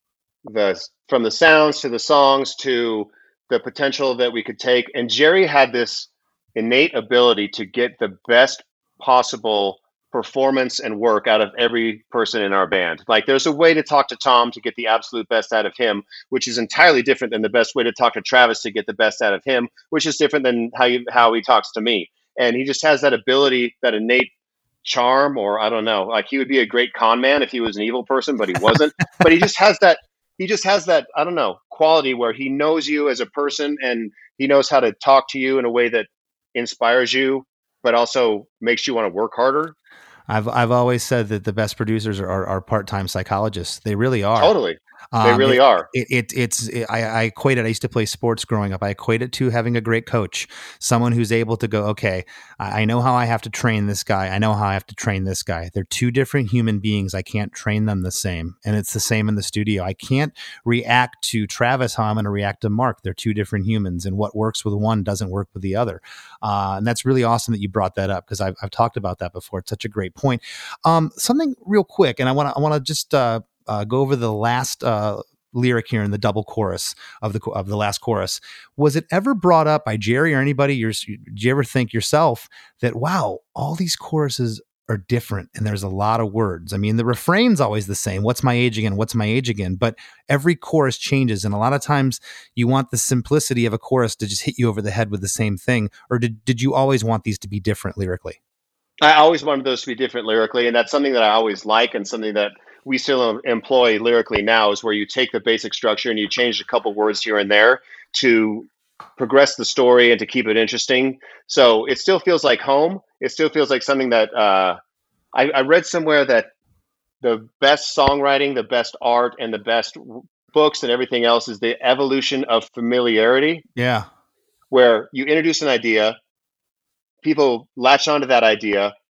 the from the sounds to the songs to the potential that we could take. And Jerry had this innate ability to get the best possible performance and work out of every person in our band. Like there's a way to talk to Tom to get the absolute best out of him, which is entirely different than the best way to talk to Travis to get the best out of him, which is different than how you, how he talks to me. And he just has that ability, that innate charm, or I don't know, like he would be a great con man if he was an evil person, but he wasn't. But he just has that, he just has that, I don't know, quality where he knows you as a person and he knows how to talk to you in a way that inspires you, but also makes you want to work harder. I've I've always said that the best producers are, are, are part-time psychologists. They really are. Totally. They Um, really it, are. It, it it's it, I, I equate it. I used to play sports growing up. I equate it to having a great coach, someone who's able to go, okay, I, I know how I have to train this guy. I know how I have to train this guy. They're two different human beings. I can't train them the same. And it's the same in the studio. I can't react to Travis how I'm going to react to Mark. They're two different humans, and what works with one doesn't work with the other. Uh, and that's really awesome that you brought that up, because I've, I've talked about that before. It's such a great point. Um, something real quick, and I want to I want to just uh, uh, go over the last uh, lyric here in the double chorus of the of the last chorus. Was it ever brought up by Jerry or anybody? You're, did you ever think yourself that, wow, all these choruses are different and there's a lot of words? I mean, the refrain's always the same. What's my age again? What's my age again? But every chorus changes. And a lot of times you want the simplicity of a chorus to just hit you over the head with the same thing. Or did, did you always want these to be different lyrically? I always wanted those to be different lyrically, and that's something that I always like, and something that we still employ lyrically now, is where you take the basic structure and you change a couple words here and there to progress the story and to keep it interesting. So it still feels like home. It still feels like something that uh, I, I read somewhere that the best songwriting, the best art, and the best books and everything else is the evolution of familiarity. Yeah. Where you introduce an idea, people latch onto that idea,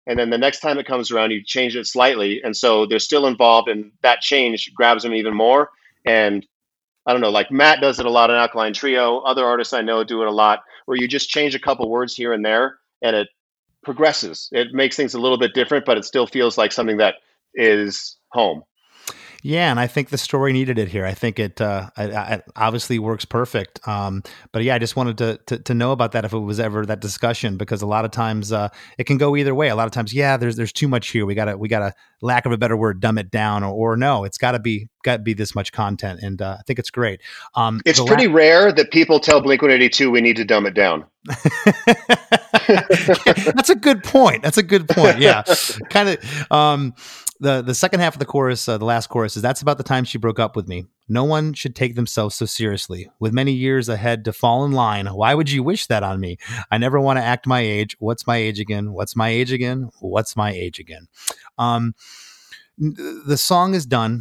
and then the next time it comes around, you change it slightly, and so they're still involved, and that change grabs them even more. And I don't know, like Matt does it a lot in Alkaline Trio. Other artists I know do it a lot, where you just change a couple words here and there, and it progresses. It makes things a little bit different, but it still feels like something that is home. Yeah, and I think the story needed it here. I think it, uh, it, it obviously works perfect. Um, but yeah, I just wanted to, to to know about that if it was ever that discussion, because a lot of times uh, it can go either way. A lot of times, yeah, there's there's too much here. We gotta we gotta, lack of a better word, dumb it down, or, or no, it's got to be got to be this much content. And uh, I think it's great. Um, it's pretty la- rare that people tell Blink one eighty-two we need to dumb it down. That's a good point. That's a good point. Yeah, kind of. Um, The the second half of the chorus, uh, the last chorus, is that's about the time she broke up with me. No one should take themselves so seriously. With many years ahead to fall in line, why would you wish that on me? I never want to act my age. What's my age again? What's my age again? What's my age again? Um, the song is done.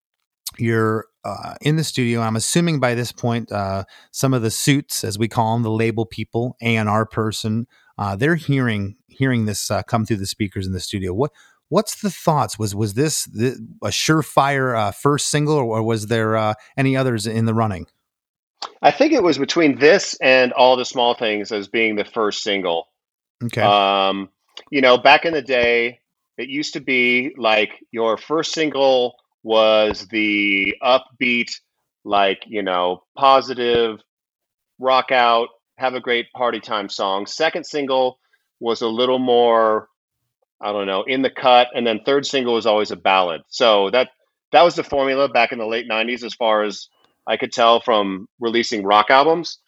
You're uh, in the studio. I'm assuming by this point, uh, some of the suits, as we call them, the label people, A and R person, uh, they're hearing hearing this uh, come through the speakers in the studio. What What's the thoughts? Was was this the, a surefire uh, first single, or was there uh, any others in the running? I think it was between this and All the Small Things as being the first single. Okay. Um, you know, back in the day, it used to be like your first single was the upbeat, like, you know, positive, rock out, have a great party time song. Second single was a little more, I don't know, in the cut, and then third single was always a ballad. So that that was the formula back in the late nineties, as far as I could tell from releasing rock albums.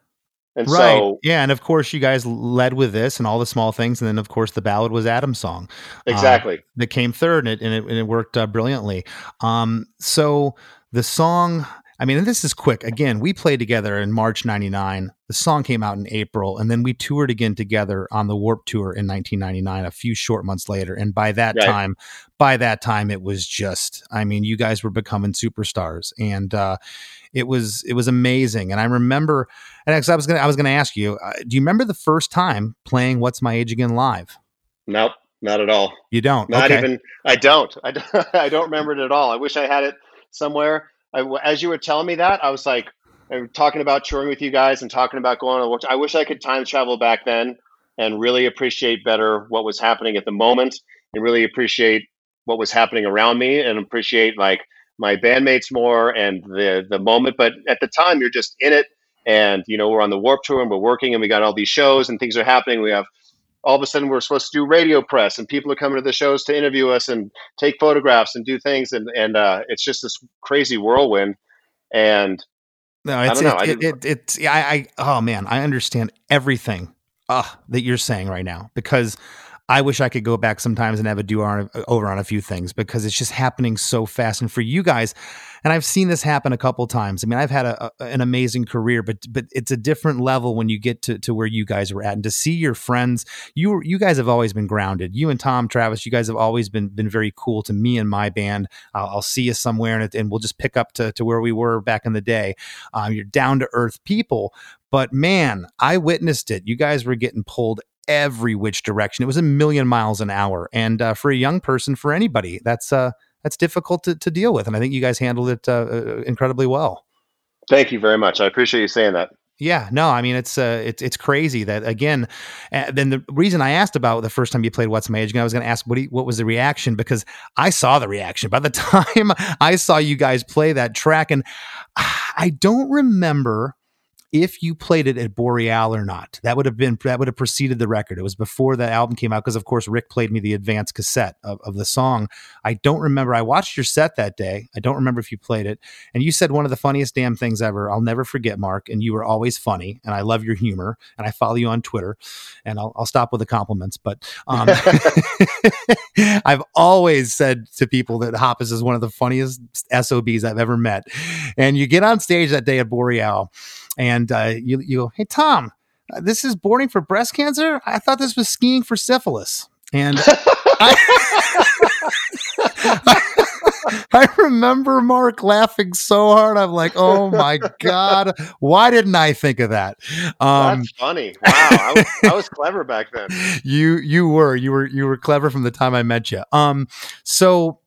And right. so, yeah, and of course you guys led with this and All the Small Things, and then of course the ballad was Adam's song. Exactly. Uh, that came third, and it and it, and it worked uh, brilliantly. Um, so the song, I mean, and this is quick. Again, we played together in March ninety-nine. The song came out in April, and then we toured again together on the Warped Tour in nineteen ninety-nine, a few short months later. And by that right. time, by that time, it was just, I mean, you guys were becoming superstars, and uh, it was it was amazing. And I remember, and actually, I was gonna I was gonna ask you, uh, do you remember the first time playing "What's My Age Again" live? Nope, not at all. You don't? Not okay. even. I don't. I don't. I don't remember it at all. I wish I had it somewhere. I, as you were telling me that, I was like, I'm talking about touring with you guys and talking about going on. I wish I could time travel back then and really appreciate better what was happening at the moment, and really appreciate what was happening around me, and appreciate like my bandmates more and the the moment. But at the time, you're just in it, and you know, we're on the Warped Tour and we're working, and we got all these shows and things are happening. We have all of a sudden we're supposed to do radio press, and people are coming to the shows to interview us and take photographs and do things, and and uh, it's just this crazy whirlwind. And no, it's I don't know. it, I it, it, it's I, I oh man, I understand everything uh, that you're saying right now, because I wish I could go back sometimes and have a do on, over on a few things, because it's just happening so fast. And for you guys, and I've seen this happen a couple times. I mean, I've had a, a, an amazing career, but but it's a different level when you get to, to where you guys were at, and to see your friends. You you guys have always been grounded. You and Tom, Travis, you guys have always been been very cool to me and my band. Uh, I'll see you somewhere, and, it, and we'll just pick up to, to where we were back in the day. Um, you're down to earth people, but man, I witnessed it. You guys were getting pulled every which direction. It was a million miles an hour, and uh, for a young person, for anybody, that's uh that's difficult to, to deal with. And I think you guys handled it uh, incredibly well. Thank you very much. I appreciate you saying that. Yeah, no, I mean, it's uh, it's it's crazy that, again, uh, then the reason I asked about the first time you played What's My Age Again, I was going to ask what, do you, what was the reaction, because I saw the reaction by the time I saw you guys play that track. And I don't remember if you played it at Boreal or not. That would have been, that would have preceded the record. It was before the album came out, because of course Rick played me the advanced cassette of, of the song. I don't remember. I watched your set that day. I don't remember if you played it. And you said one of the funniest damn things ever. I'll never forget, Mark. And you were always funny, and I love your humor, and I follow you on Twitter, and I'll, I'll stop with the compliments. But um, I've always said to people that Hoppus is one of the funniest S O Bs I've ever met. And you get on stage that day at Boreal, and uh, you, you go, hey, Tom, uh, this is boarding for breast cancer? I thought this was skiing for syphilis. And I, I remember Mark laughing so hard. I'm like, oh my God, why didn't I think of that? Um, That's funny. Wow. I was, I was clever back then. You, you were, you were, you were clever from the time I met you. Um, so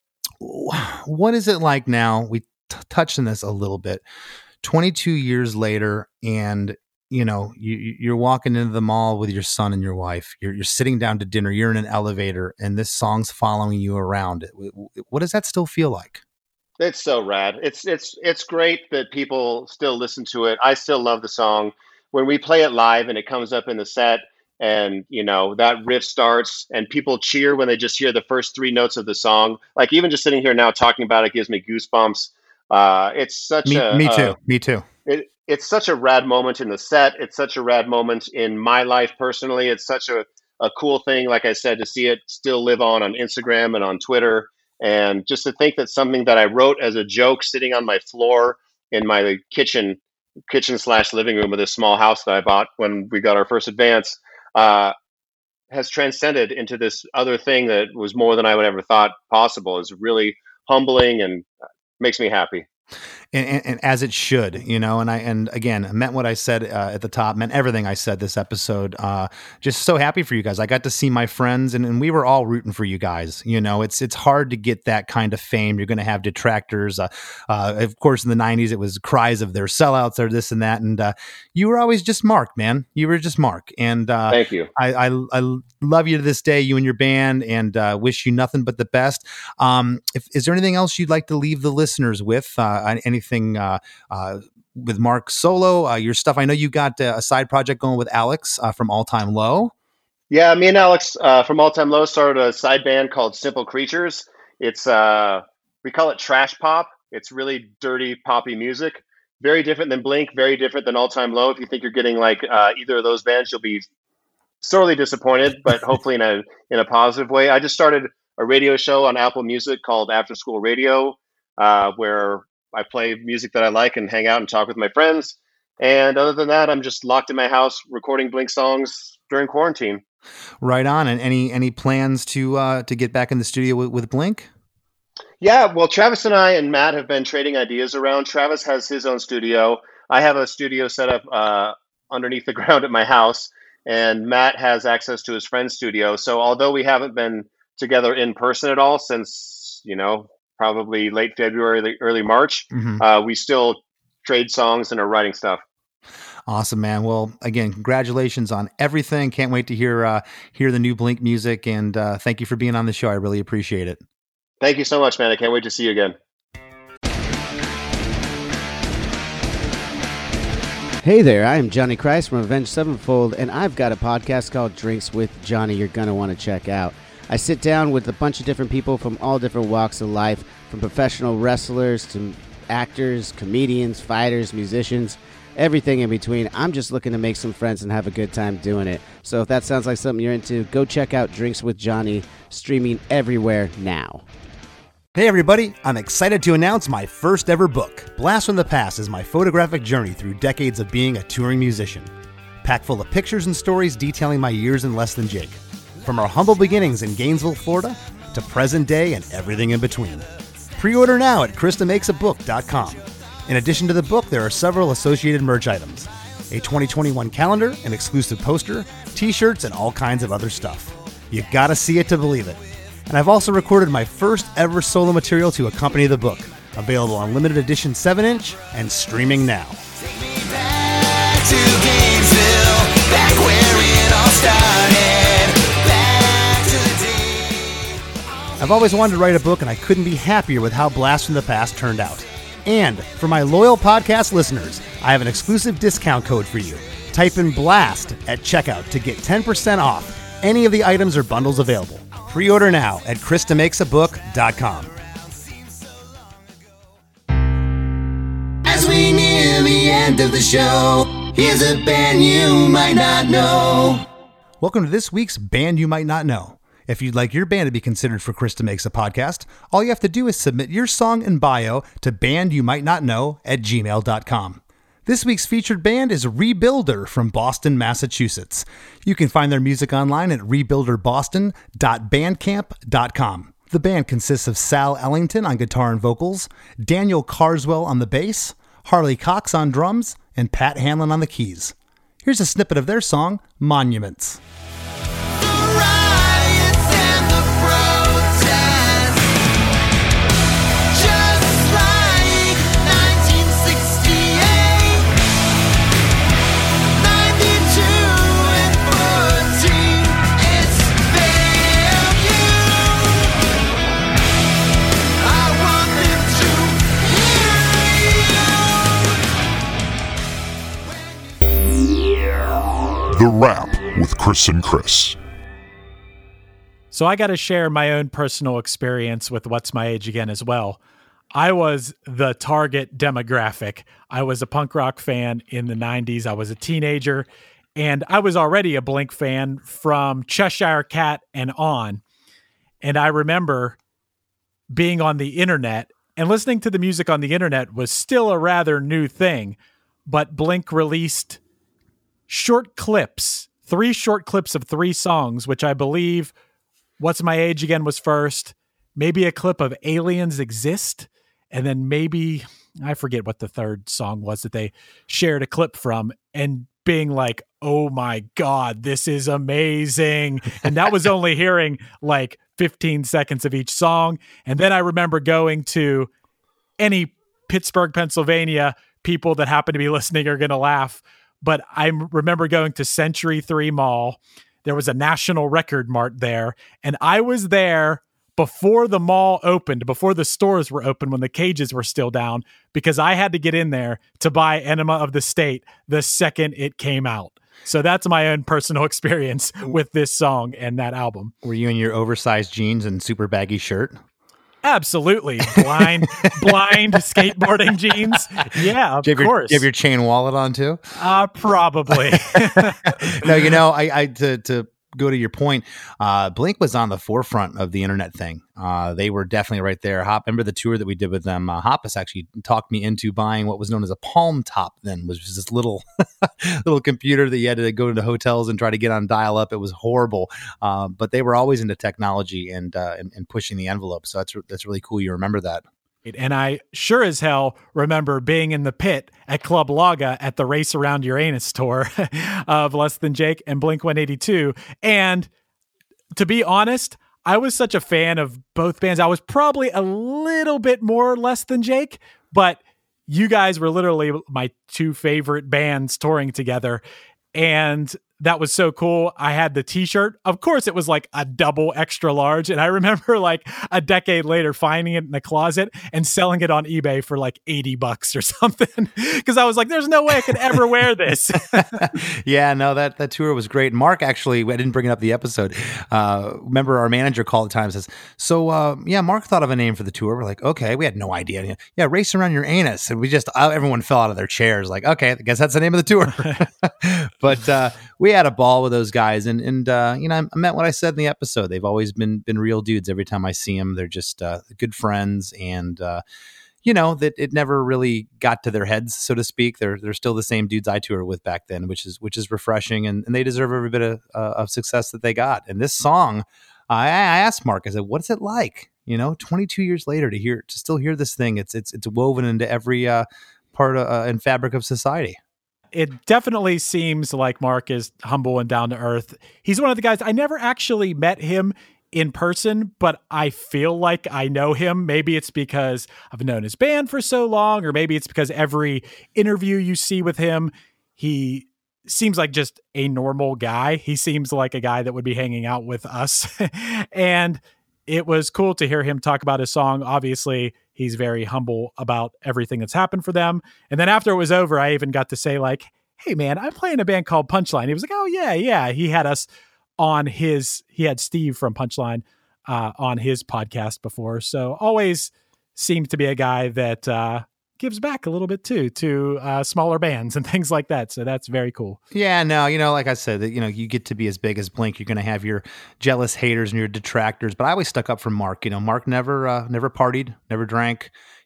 what is it like now? We t- touched on this a little bit, twenty-two years later, and you know, you, you're walking into the mall with your son and your wife. You're, you're sitting down to dinner. You're in an elevator, and this song's following you around. What does that still feel like? It's so rad. It's it's it's great that people still listen to it. I still love the song. When we play it live and it comes up in the set, and you know that riff starts, and people cheer when they just hear the first three notes of the song. Like even just sitting here now talking about it gives me goosebumps. Uh, it's such me, a me too. Uh, me too. It, it's such a rad moment in the set. It's such a rad moment in my life personally. It's such a, a cool thing, like I said, to see it still live on on Instagram and on Twitter. And just to think that something that I wrote as a joke sitting on my floor in my kitchen, kitchen slash living room of this small house that I bought when we got our first advance, uh, has transcended into this other thing that was more than I would ever thought possible. Is really humbling and makes me happy. And, and, and as it should, you know, and I, and again, meant what I said uh, at the top, meant everything I said this episode. Uh, just so happy for you guys. I got to see my friends and, and we were all rooting for you guys. You know, it's, it's hard to get that kind of fame. You're going to have detractors. Uh, uh, of course, in the nineties, it was cries of their sellouts or this and that. And uh, you were always just Mark, man. You were just Mark. And uh, thank you. I, I, I love you to this day, you and your band, and uh, wish you nothing but the best. Um, if, is there anything else you'd like to leave the listeners with? Uh, anything uh, uh, with Mark solo, uh, your stuff? I know you got uh, a side project going with Alex uh, from All Time Low. Yeah, me and Alex uh, from All Time Low started a side band called Simple Creatures. It's uh, we call it trash pop. It's really dirty poppy music. Very different than Blink. Very different than All Time Low. If you think you're getting like uh, either of those bands, you'll be sorely disappointed, but hopefully in a in a positive way. I just started a radio show on Apple Music called After School Radio, uh, where I play music that I like and hang out and talk with my friends. And other than that, I'm just locked in my house recording Blink songs during quarantine. Right on. And any any plans to uh, to get back in the studio with, with Blink? Yeah, well, Travis and I and Matt have been trading ideas around. Travis has his own studio. I have a studio set up uh, underneath the ground at my house, and Matt has access to his friend's studio. So although we haven't been together in person at all since, you know, probably late February, early March, mm-hmm. uh, we still trade songs and are writing stuff. Awesome, man. Well, again, congratulations on everything. Can't wait to hear uh, hear the new Blink music, and uh, thank you for being on the show. I really appreciate it. Thank you so much, man. I can't wait to see you again. Hey there, I am Johnny Christ from Avenged Sevenfold, and I've got a podcast called Drinks with Johnny you're going to want to check out. I sit down with a bunch of different people from all different walks of life, from professional wrestlers to actors, comedians, fighters, musicians, everything in between. I'm just looking to make some friends and have a good time doing it. So if that sounds like something you're into, go check out Drinks with Johnny, streaming everywhere now. Hey everybody, I'm excited to announce my first ever book. Blast from the Past is my photographic journey through decades of being a touring musician. Packed full of pictures and stories detailing my years in Less Than Jake. From our humble beginnings in Gainesville, Florida, to present day and everything in between. Pre-order now at krista makes a book dot com. In addition to the book, there are several associated merch items. A twenty twenty-one calendar, an exclusive poster, t-shirts, and all kinds of other stuff. You gotta see it to believe it. And I've also recorded my first ever solo material to accompany the book. Available on limited edition seven inch and streaming now. Take me back to Gainesville, back where it all started. I've always wanted to write a book, and I couldn't be happier with how Blast from the Past turned out. And for my loyal podcast listeners, I have an exclusive discount code for you. Type in BLAST at checkout to get ten percent off any of the items or bundles available. Pre-order now at krista makes a book dot com. As we near the end of the show, here's a band you might not know. Welcome to this week's Band You Might Not Know. If you'd like your band to be considered for Krista Makes a Podcast, all you have to do is submit your song and bio to band you might not know at gmail dot com. This week's featured band is Rebuilder from Boston, Massachusetts. You can find their music online at rebuilder boston dot bandcamp dot com. The band consists of Sal Ellington on guitar and vocals, Daniel Carswell on the bass, Harley Cox on drums, and Pat Hanlon on the keys. Here's a snippet of their song, Monuments. The Wrap with Chris and Chris. So I got to share my own personal experience with What's My Age Again as well. I was the target demographic. I was a punk rock fan in the nineties. I was a teenager, and I was already a Blink fan from Cheshire Cat and on. And I remember being on the internet, and listening to the music on the internet was still a rather new thing, but Blink released short clips, three short clips of three songs, which I believe What's My Age Again was first, maybe a clip of Aliens Exist, and then maybe, I forget what the third song was that they shared a clip from, and being like, oh my God, this is amazing. And that was only hearing like fifteen seconds of each song. And then I remember going to any Pittsburgh, Pennsylvania, people that happen to be listening are going to laugh, but I remember going to Century three Mall. There was a National Record Mart there, and I was there before the mall opened, before the stores were open, when the cages were still down, because I had to get in there to buy Enema of the State the second it came out. So that's my own personal experience with this song and that album. Were you in your oversized jeans and super baggy shirt? Absolutely. Blind, blind skateboarding jeans. Yeah, of do you have course. Your, do you have your chain wallet on too? Uh, probably. No, you know, I, I to, to go to your point, uh, Blink was on the forefront of the internet thing. Uh, they were definitely right there. Hop, remember the tour that we did with them? Uh, Hoppus actually talked me into buying what was known as a Palm Top then, which was this little little computer that you had to go into hotels and try to get on dial up. It was horrible. Uh, but they were always into technology and, uh, and and pushing the envelope. So that's that's really cool. You remember that. And I sure as hell remember being in the pit at Club Laga at the Race Around Uranus tour of Less Than Jake and Blink one eighty-two. And to be honest, I was such a fan of both bands. I was probably a little bit more Less Than Jake, but you guys were literally my two favorite bands touring together. And that was so cool. I had the t-shirt. Of course, it was like a double extra large. And I remember like a decade later finding it in the closet and selling it on eBay for like eighty bucks or something. Because I was like, there's no way I could ever wear this. Yeah, no, that, that tour was great. Mark, actually, I didn't bring it up the episode. Uh, remember our manager called at the time and says, so uh, yeah, Mark thought of a name for the tour. We're like, okay, we had no idea. Yeah, Race Around Your Anus. And we just, uh, everyone fell out of their chairs. Like, okay, I guess that's the name of the tour. But uh, we had a ball with those guys, and and uh, you know, I meant what I said in the episode. They've always been been real dudes. Every time I see them, they're just uh, good friends, and uh, you know that it never really got to their heads, so to speak. They're they're still the same dudes I toured with back then, which is which is refreshing, and, and they deserve every bit of, uh, of success that they got. And this song, I, I asked Mark, I said, "What's it like? You know, twenty-two years later to hear to still hear this thing? It's it's it's woven into every uh, part of, uh, and fabric of society." It definitely seems like Mark is humble and down to earth. He's one of the guys, I never actually met him in person, but I feel like I know him. Maybe it's because I've known his band for so long, or maybe it's because every interview you see with him, he seems like just a normal guy. He seems like a guy that would be hanging out with us. And it was cool to hear him talk about his song. Obviously, he's very humble about everything that's happened for them. And then after it was over, I even got to say like, hey man, I'm playing a band called Punchline. He was like, oh yeah, yeah. He had us on his, he had Steve from Punchline uh, on his podcast before. So always seems to be a guy that uh, gives back a little bit too, to uh, smaller bands and things like that. So that's very cool. Yeah, no, you know, like I said, that you know, you get to be as big as Blink, you're going to have your jealous haters and your detractors. But I always stuck up for Mark. You know, Mark never, uh, never partied, never drank.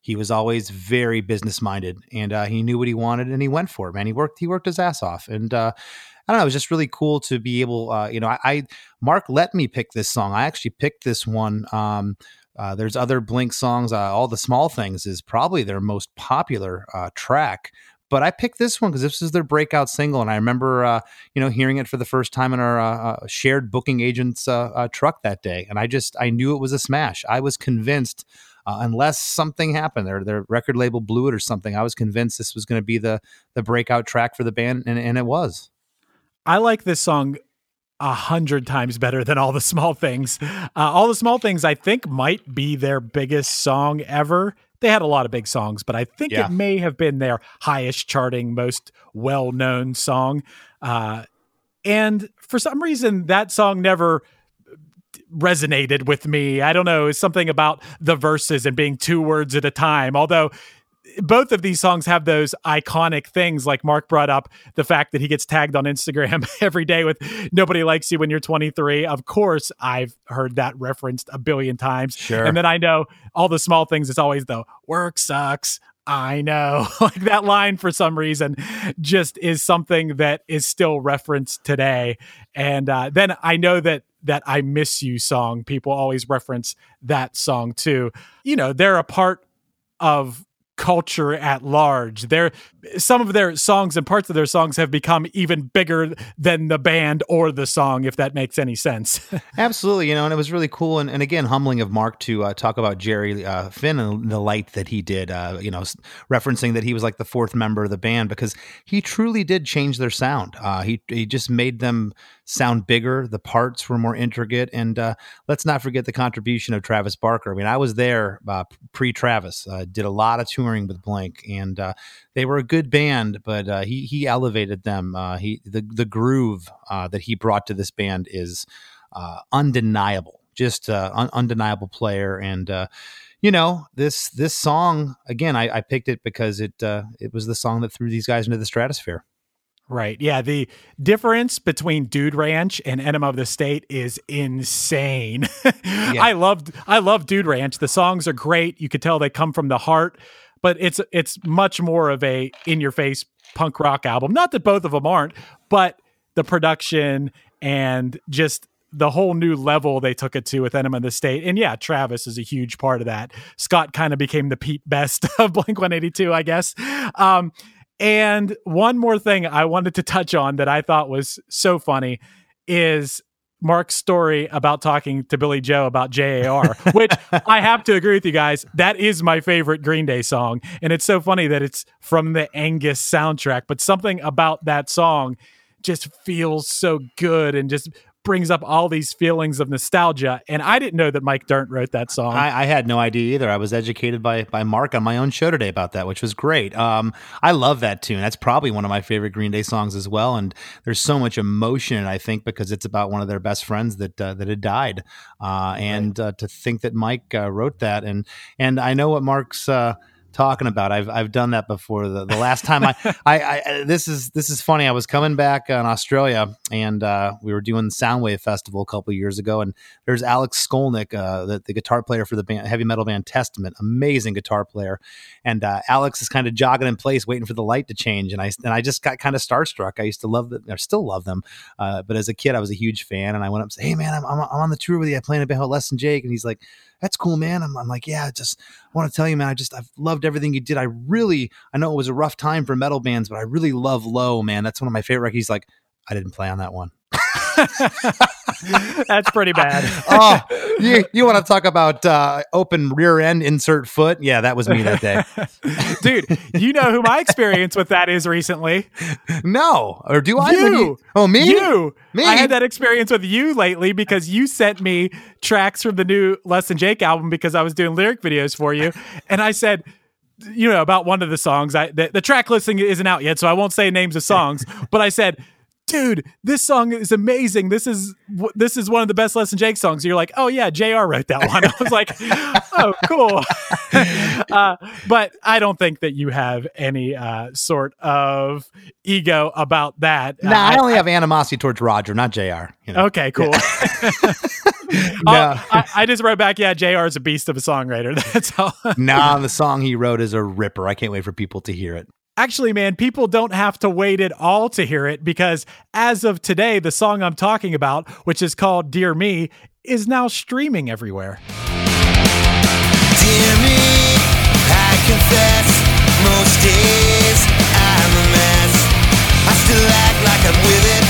he was always very business minded, and uh, he knew what he wanted, and he went for it, man. He worked, he worked his ass off. And, uh, I don't know, it was just really cool to be able, uh, you know, I, I, Mark let me pick this song. I actually picked this one. Um, uh, there's other Blink songs. Uh, All the Small Things is probably their most popular uh, track. But I picked this one because this is their breakout single. And I remember, uh, you know, hearing it for the first time in our uh, uh, shared booking agent's uh, uh, truck that day. And I just, I knew it was a smash. I was convinced, uh, unless something happened, their their record label blew it or something, I was convinced this was going to be the the breakout track for the band. And, and it was. I like this song a hundred times better than All the Small Things. Uh, All the Small Things, I think, might be their biggest song ever. They had a lot of big songs, but I think Yeah. it may have been their highest charting, most well-known song. Uh, and for some reason, that song never resonated with me. I don't know. It's something about the verses and being two words at a time. Although both of these songs have those iconic things, like Mark brought up the fact that he gets tagged on Instagram every day with "Nobody likes you when you're twenty-three." Of course, I've heard that referenced a billion times. Sure. And then I know All the Small Things is always the "work sucks." I know. Like that line for some reason just is something that is still referenced today. And uh, then I know that that I Miss You song, people always reference that song too. You know, they're a part of culture at large. They're, some of their songs and parts of their songs have become even bigger than the band or the song, if that makes any sense. Absolutely, you know, and it was really cool, and, and again, humbling of Mark to uh, talk about Jerry uh, Finn and the light that he did, uh, you know, s- referencing that he was like the fourth member of the band, because he truly did change their sound. Uh, he he just made them sound bigger. The parts were more intricate, and uh, let's not forget the contribution of Travis Barker. I mean, I was there uh, pre-Travis, uh, did a lot of touring with Blink, and uh, they were a good band, but uh, he he elevated them. Uh, he the the groove uh, that he brought to this band is uh, undeniable. Just uh, un- undeniable player, and uh, you know this this song again. I, I picked it because it uh, it was the song that threw these guys into the stratosphere. Right. Yeah. The difference between Dude Ranch and Enema of the State is insane. Yeah. I loved, I love Dude Ranch. The songs are great. You could tell they come from the heart, but it's, it's much more of a in your face punk rock album. Not that both of them aren't, but the production and just the whole new level they took it to with Enema of the State. And yeah, Travis is a huge part of that. Scott kind of became the Pete Best of Blink one eighty-two, I guess. Um, And one more thing I wanted to touch on that I thought was so funny is Mark's story about talking to Billy Joe about J A R, which I have to agree with you guys. That is my favorite Green Day song. And it's so funny that it's from the Angus soundtrack, but something about that song just feels so good and just brings up all these feelings of nostalgia. And I didn't know that Mike Dirnt wrote that song. I, I had no idea either. I was educated by by Mark on my own show today about that, which was great. Um, I love that tune. That's probably one of my favorite Green Day songs as well. And there's so much emotion in it, I think, because it's about one of their best friends that uh, that had died. Uh, and uh, to think that Mike uh, wrote that, and and I know what Mark's uh, talking about. I've I've done that before. The, the last time I, I, I this is this is funny. I was coming back in Australia, and uh, we were doing the Soundwave Festival a couple of years ago. And there's Alex Skolnick, uh, the, the guitar player for the band, heavy metal band Testament, amazing guitar player. And uh, Alex is kind of jogging in place, waiting for the light to change. And I and I just got kind of starstruck. I used to love them. I still love them. Uh, but as a kid, I was a huge fan. And I went up and said, "Hey man, I'm I'm, I'm on the tour with you. I play in a band called Less Than Jake." And he's like, "That's cool, man." I'm, I'm like, "Yeah, just want to tell you, man, I just, I've loved everything you did. I really, I know it was a rough time for metal bands, but I really love Low, man. That's one of my favorite records." He's like, "I didn't play on that one." That's pretty bad. Oh, you, you want to talk about uh, open rear end, insert foot? Yeah, that was me that day. Dude, you know who my experience with that is recently? No. Or do I? You. you oh, me? You. Me? I had that experience with you lately because you sent me tracks from the new Less Than Jake album because I was doing lyric videos for you. And I said, you know, about one of the songs, I the, the track listing isn't out yet, so I won't say names of songs, but I said, dude, this song is amazing. This is this is one of the best Less Than Jake songs. You're like, oh yeah, J R wrote that one. I was like, oh, cool. uh, but I don't think that you have any uh, sort of ego about that. No, nah, uh, I only I, have animosity towards Roger, not J R. You know? Okay, cool. Yeah. no. oh, I, I just wrote back, yeah, J R is a beast of a songwriter. That's all. Nah, the song he wrote is a ripper. I can't wait for people to hear it. Actually, man, people don't have to wait at all to hear it because as of today, the song I'm talking about, which is called Dear Me, is now streaming everywhere. Dear me, I confess, most days I'm a mess. I still act like I'm with it,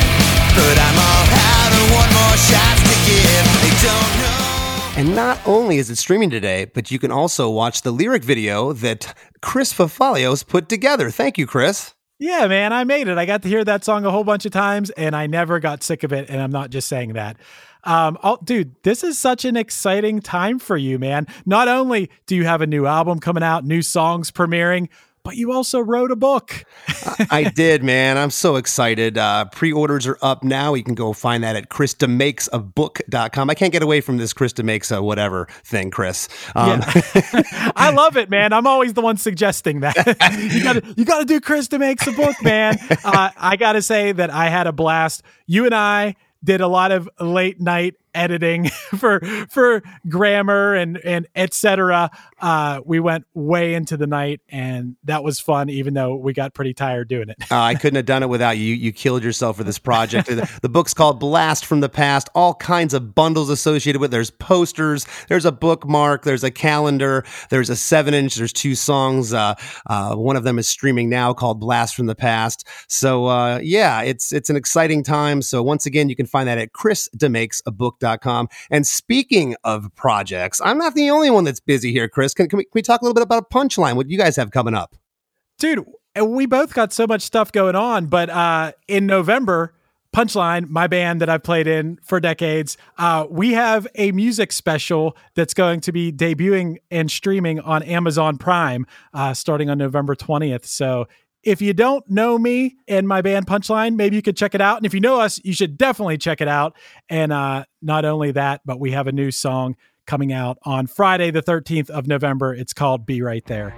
but I'm all out of one more shot to give. They don't know. And not only is it streaming today, but you can also watch the lyric video that Chris Fafalios put together. Thank you, Chris. Yeah, man, I made it. I got to hear that song a whole bunch of times, and I never got sick of it, and I'm not just saying that. Um, oh, dude, this is such an exciting time for you, man. Not only do you have a new album coming out, new songs premiering, but you also wrote a book. I did, man. I'm so excited. Uh, pre-orders are up now. You can go find that at Krista Makes A Book dot com. I can't get away from this Krista Makes A whatever thing, Chris. Um, yeah. I love it, man. I'm always the one suggesting that. you gotta, you gotta do Krista Makes A Book, man. Uh, I gotta say that I had a blast. You and I did a lot of late night editing for for grammar and and et cetera. Uh, we went way into the night, and that was fun, even though we got pretty tired doing it. uh, I couldn't have done it without you. You killed yourself for this project. the, the book's called Blast from the Past. All kinds of bundles associated with it. There's posters. There's a bookmark. There's a calendar. There's a seven inch. There's two songs. Uh, uh, one of them is streaming now called Blast from the Past. So uh, yeah, it's it's an exciting time. So once again, you can find that at Krista Makes A Book dot com. And speaking of projects, I'm not the only one that's busy here, Chris. Can, can, we, can we talk a little bit about Punchline? What do you guys have coming up? Dude, we both got so much stuff going on, but uh, in November, Punchline, my band that I've played in for decades, uh, we have a music special that's going to be debuting and streaming on Amazon Prime uh, starting on November twentieth. So if you don't know me and my band Punchline, maybe you could check it out. And if you know us, you should definitely check it out. And uh, not only that, but we have a new song coming out on Friday, the thirteenth of November. It's called Be Right There.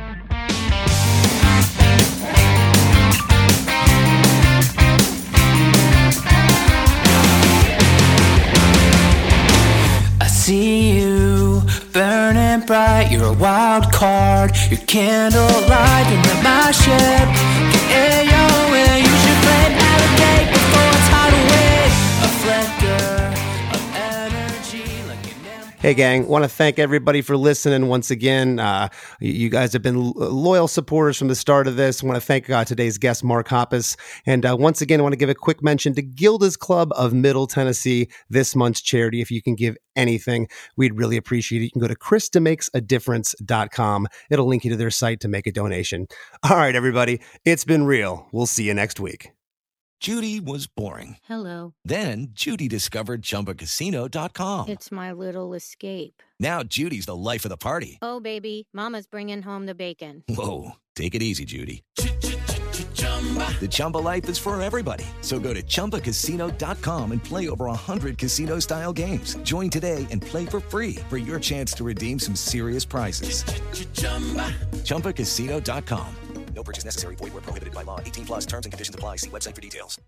I see you burning bright. You're a wild card. Your candlelight in my ship. Get your way. You should play navigate before it's hard away. A flicker of energy like you never. Hey, gang, want to thank everybody for listening once again. Uh, you guys have been loyal supporters from the start of this. I want to thank uh, today's guest, Mark Hoppus. And uh, once again, I want to give a quick mention to Gilda's Club of Middle Tennessee, this month's charity. If you can give anything, we'd really appreciate it. You can go to Krista Makes A Difference dot com. It'll link you to their site to make a donation. All right, everybody, it's been real. We'll see you next week. Judy was boring. Hello. Then Judy discovered Chumba Casino dot com. It's my little escape. Now Judy's the life of the party. Oh, baby, mama's bringing home the bacon. Whoa, take it easy, Judy. The Chumba life is for everybody. So go to Chumba Casino dot com and play over one hundred casino-style games. Join today and play for free for your chance to redeem some serious prizes. Chumba Casino dot com. No purchase necessary. Void where prohibited by law. eighteen plus terms and conditions apply. See website for details.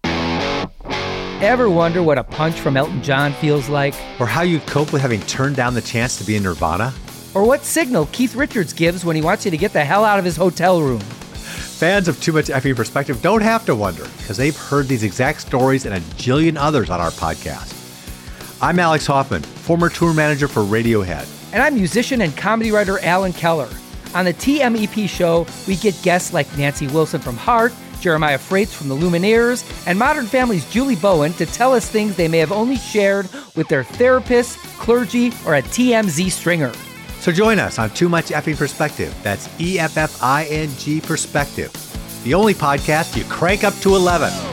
Ever wonder what a punch from Elton John feels like? Or how you'd cope with having turned down the chance to be in Nirvana? Or what signal Keith Richards gives when he wants you to get the hell out of his hotel room? Fans of Too Much Effing Perspective don't have to wonder, because they've heard these exact stories and a jillion others on our podcast. I'm Alex Hoffman, former tour manager for Radiohead. And I'm musician and comedy writer Alan Keller. On the T M E P show, we get guests like Nancy Wilson from Heart, Jeremiah Freites from the Lumineers, and Modern Family's Julie Bowen to tell us things they may have only shared with their therapist, clergy, or a T M Z stringer. So join us on Too Much Effing Perspective. That's E F F I N G Perspective. The only podcast you crank up to eleven.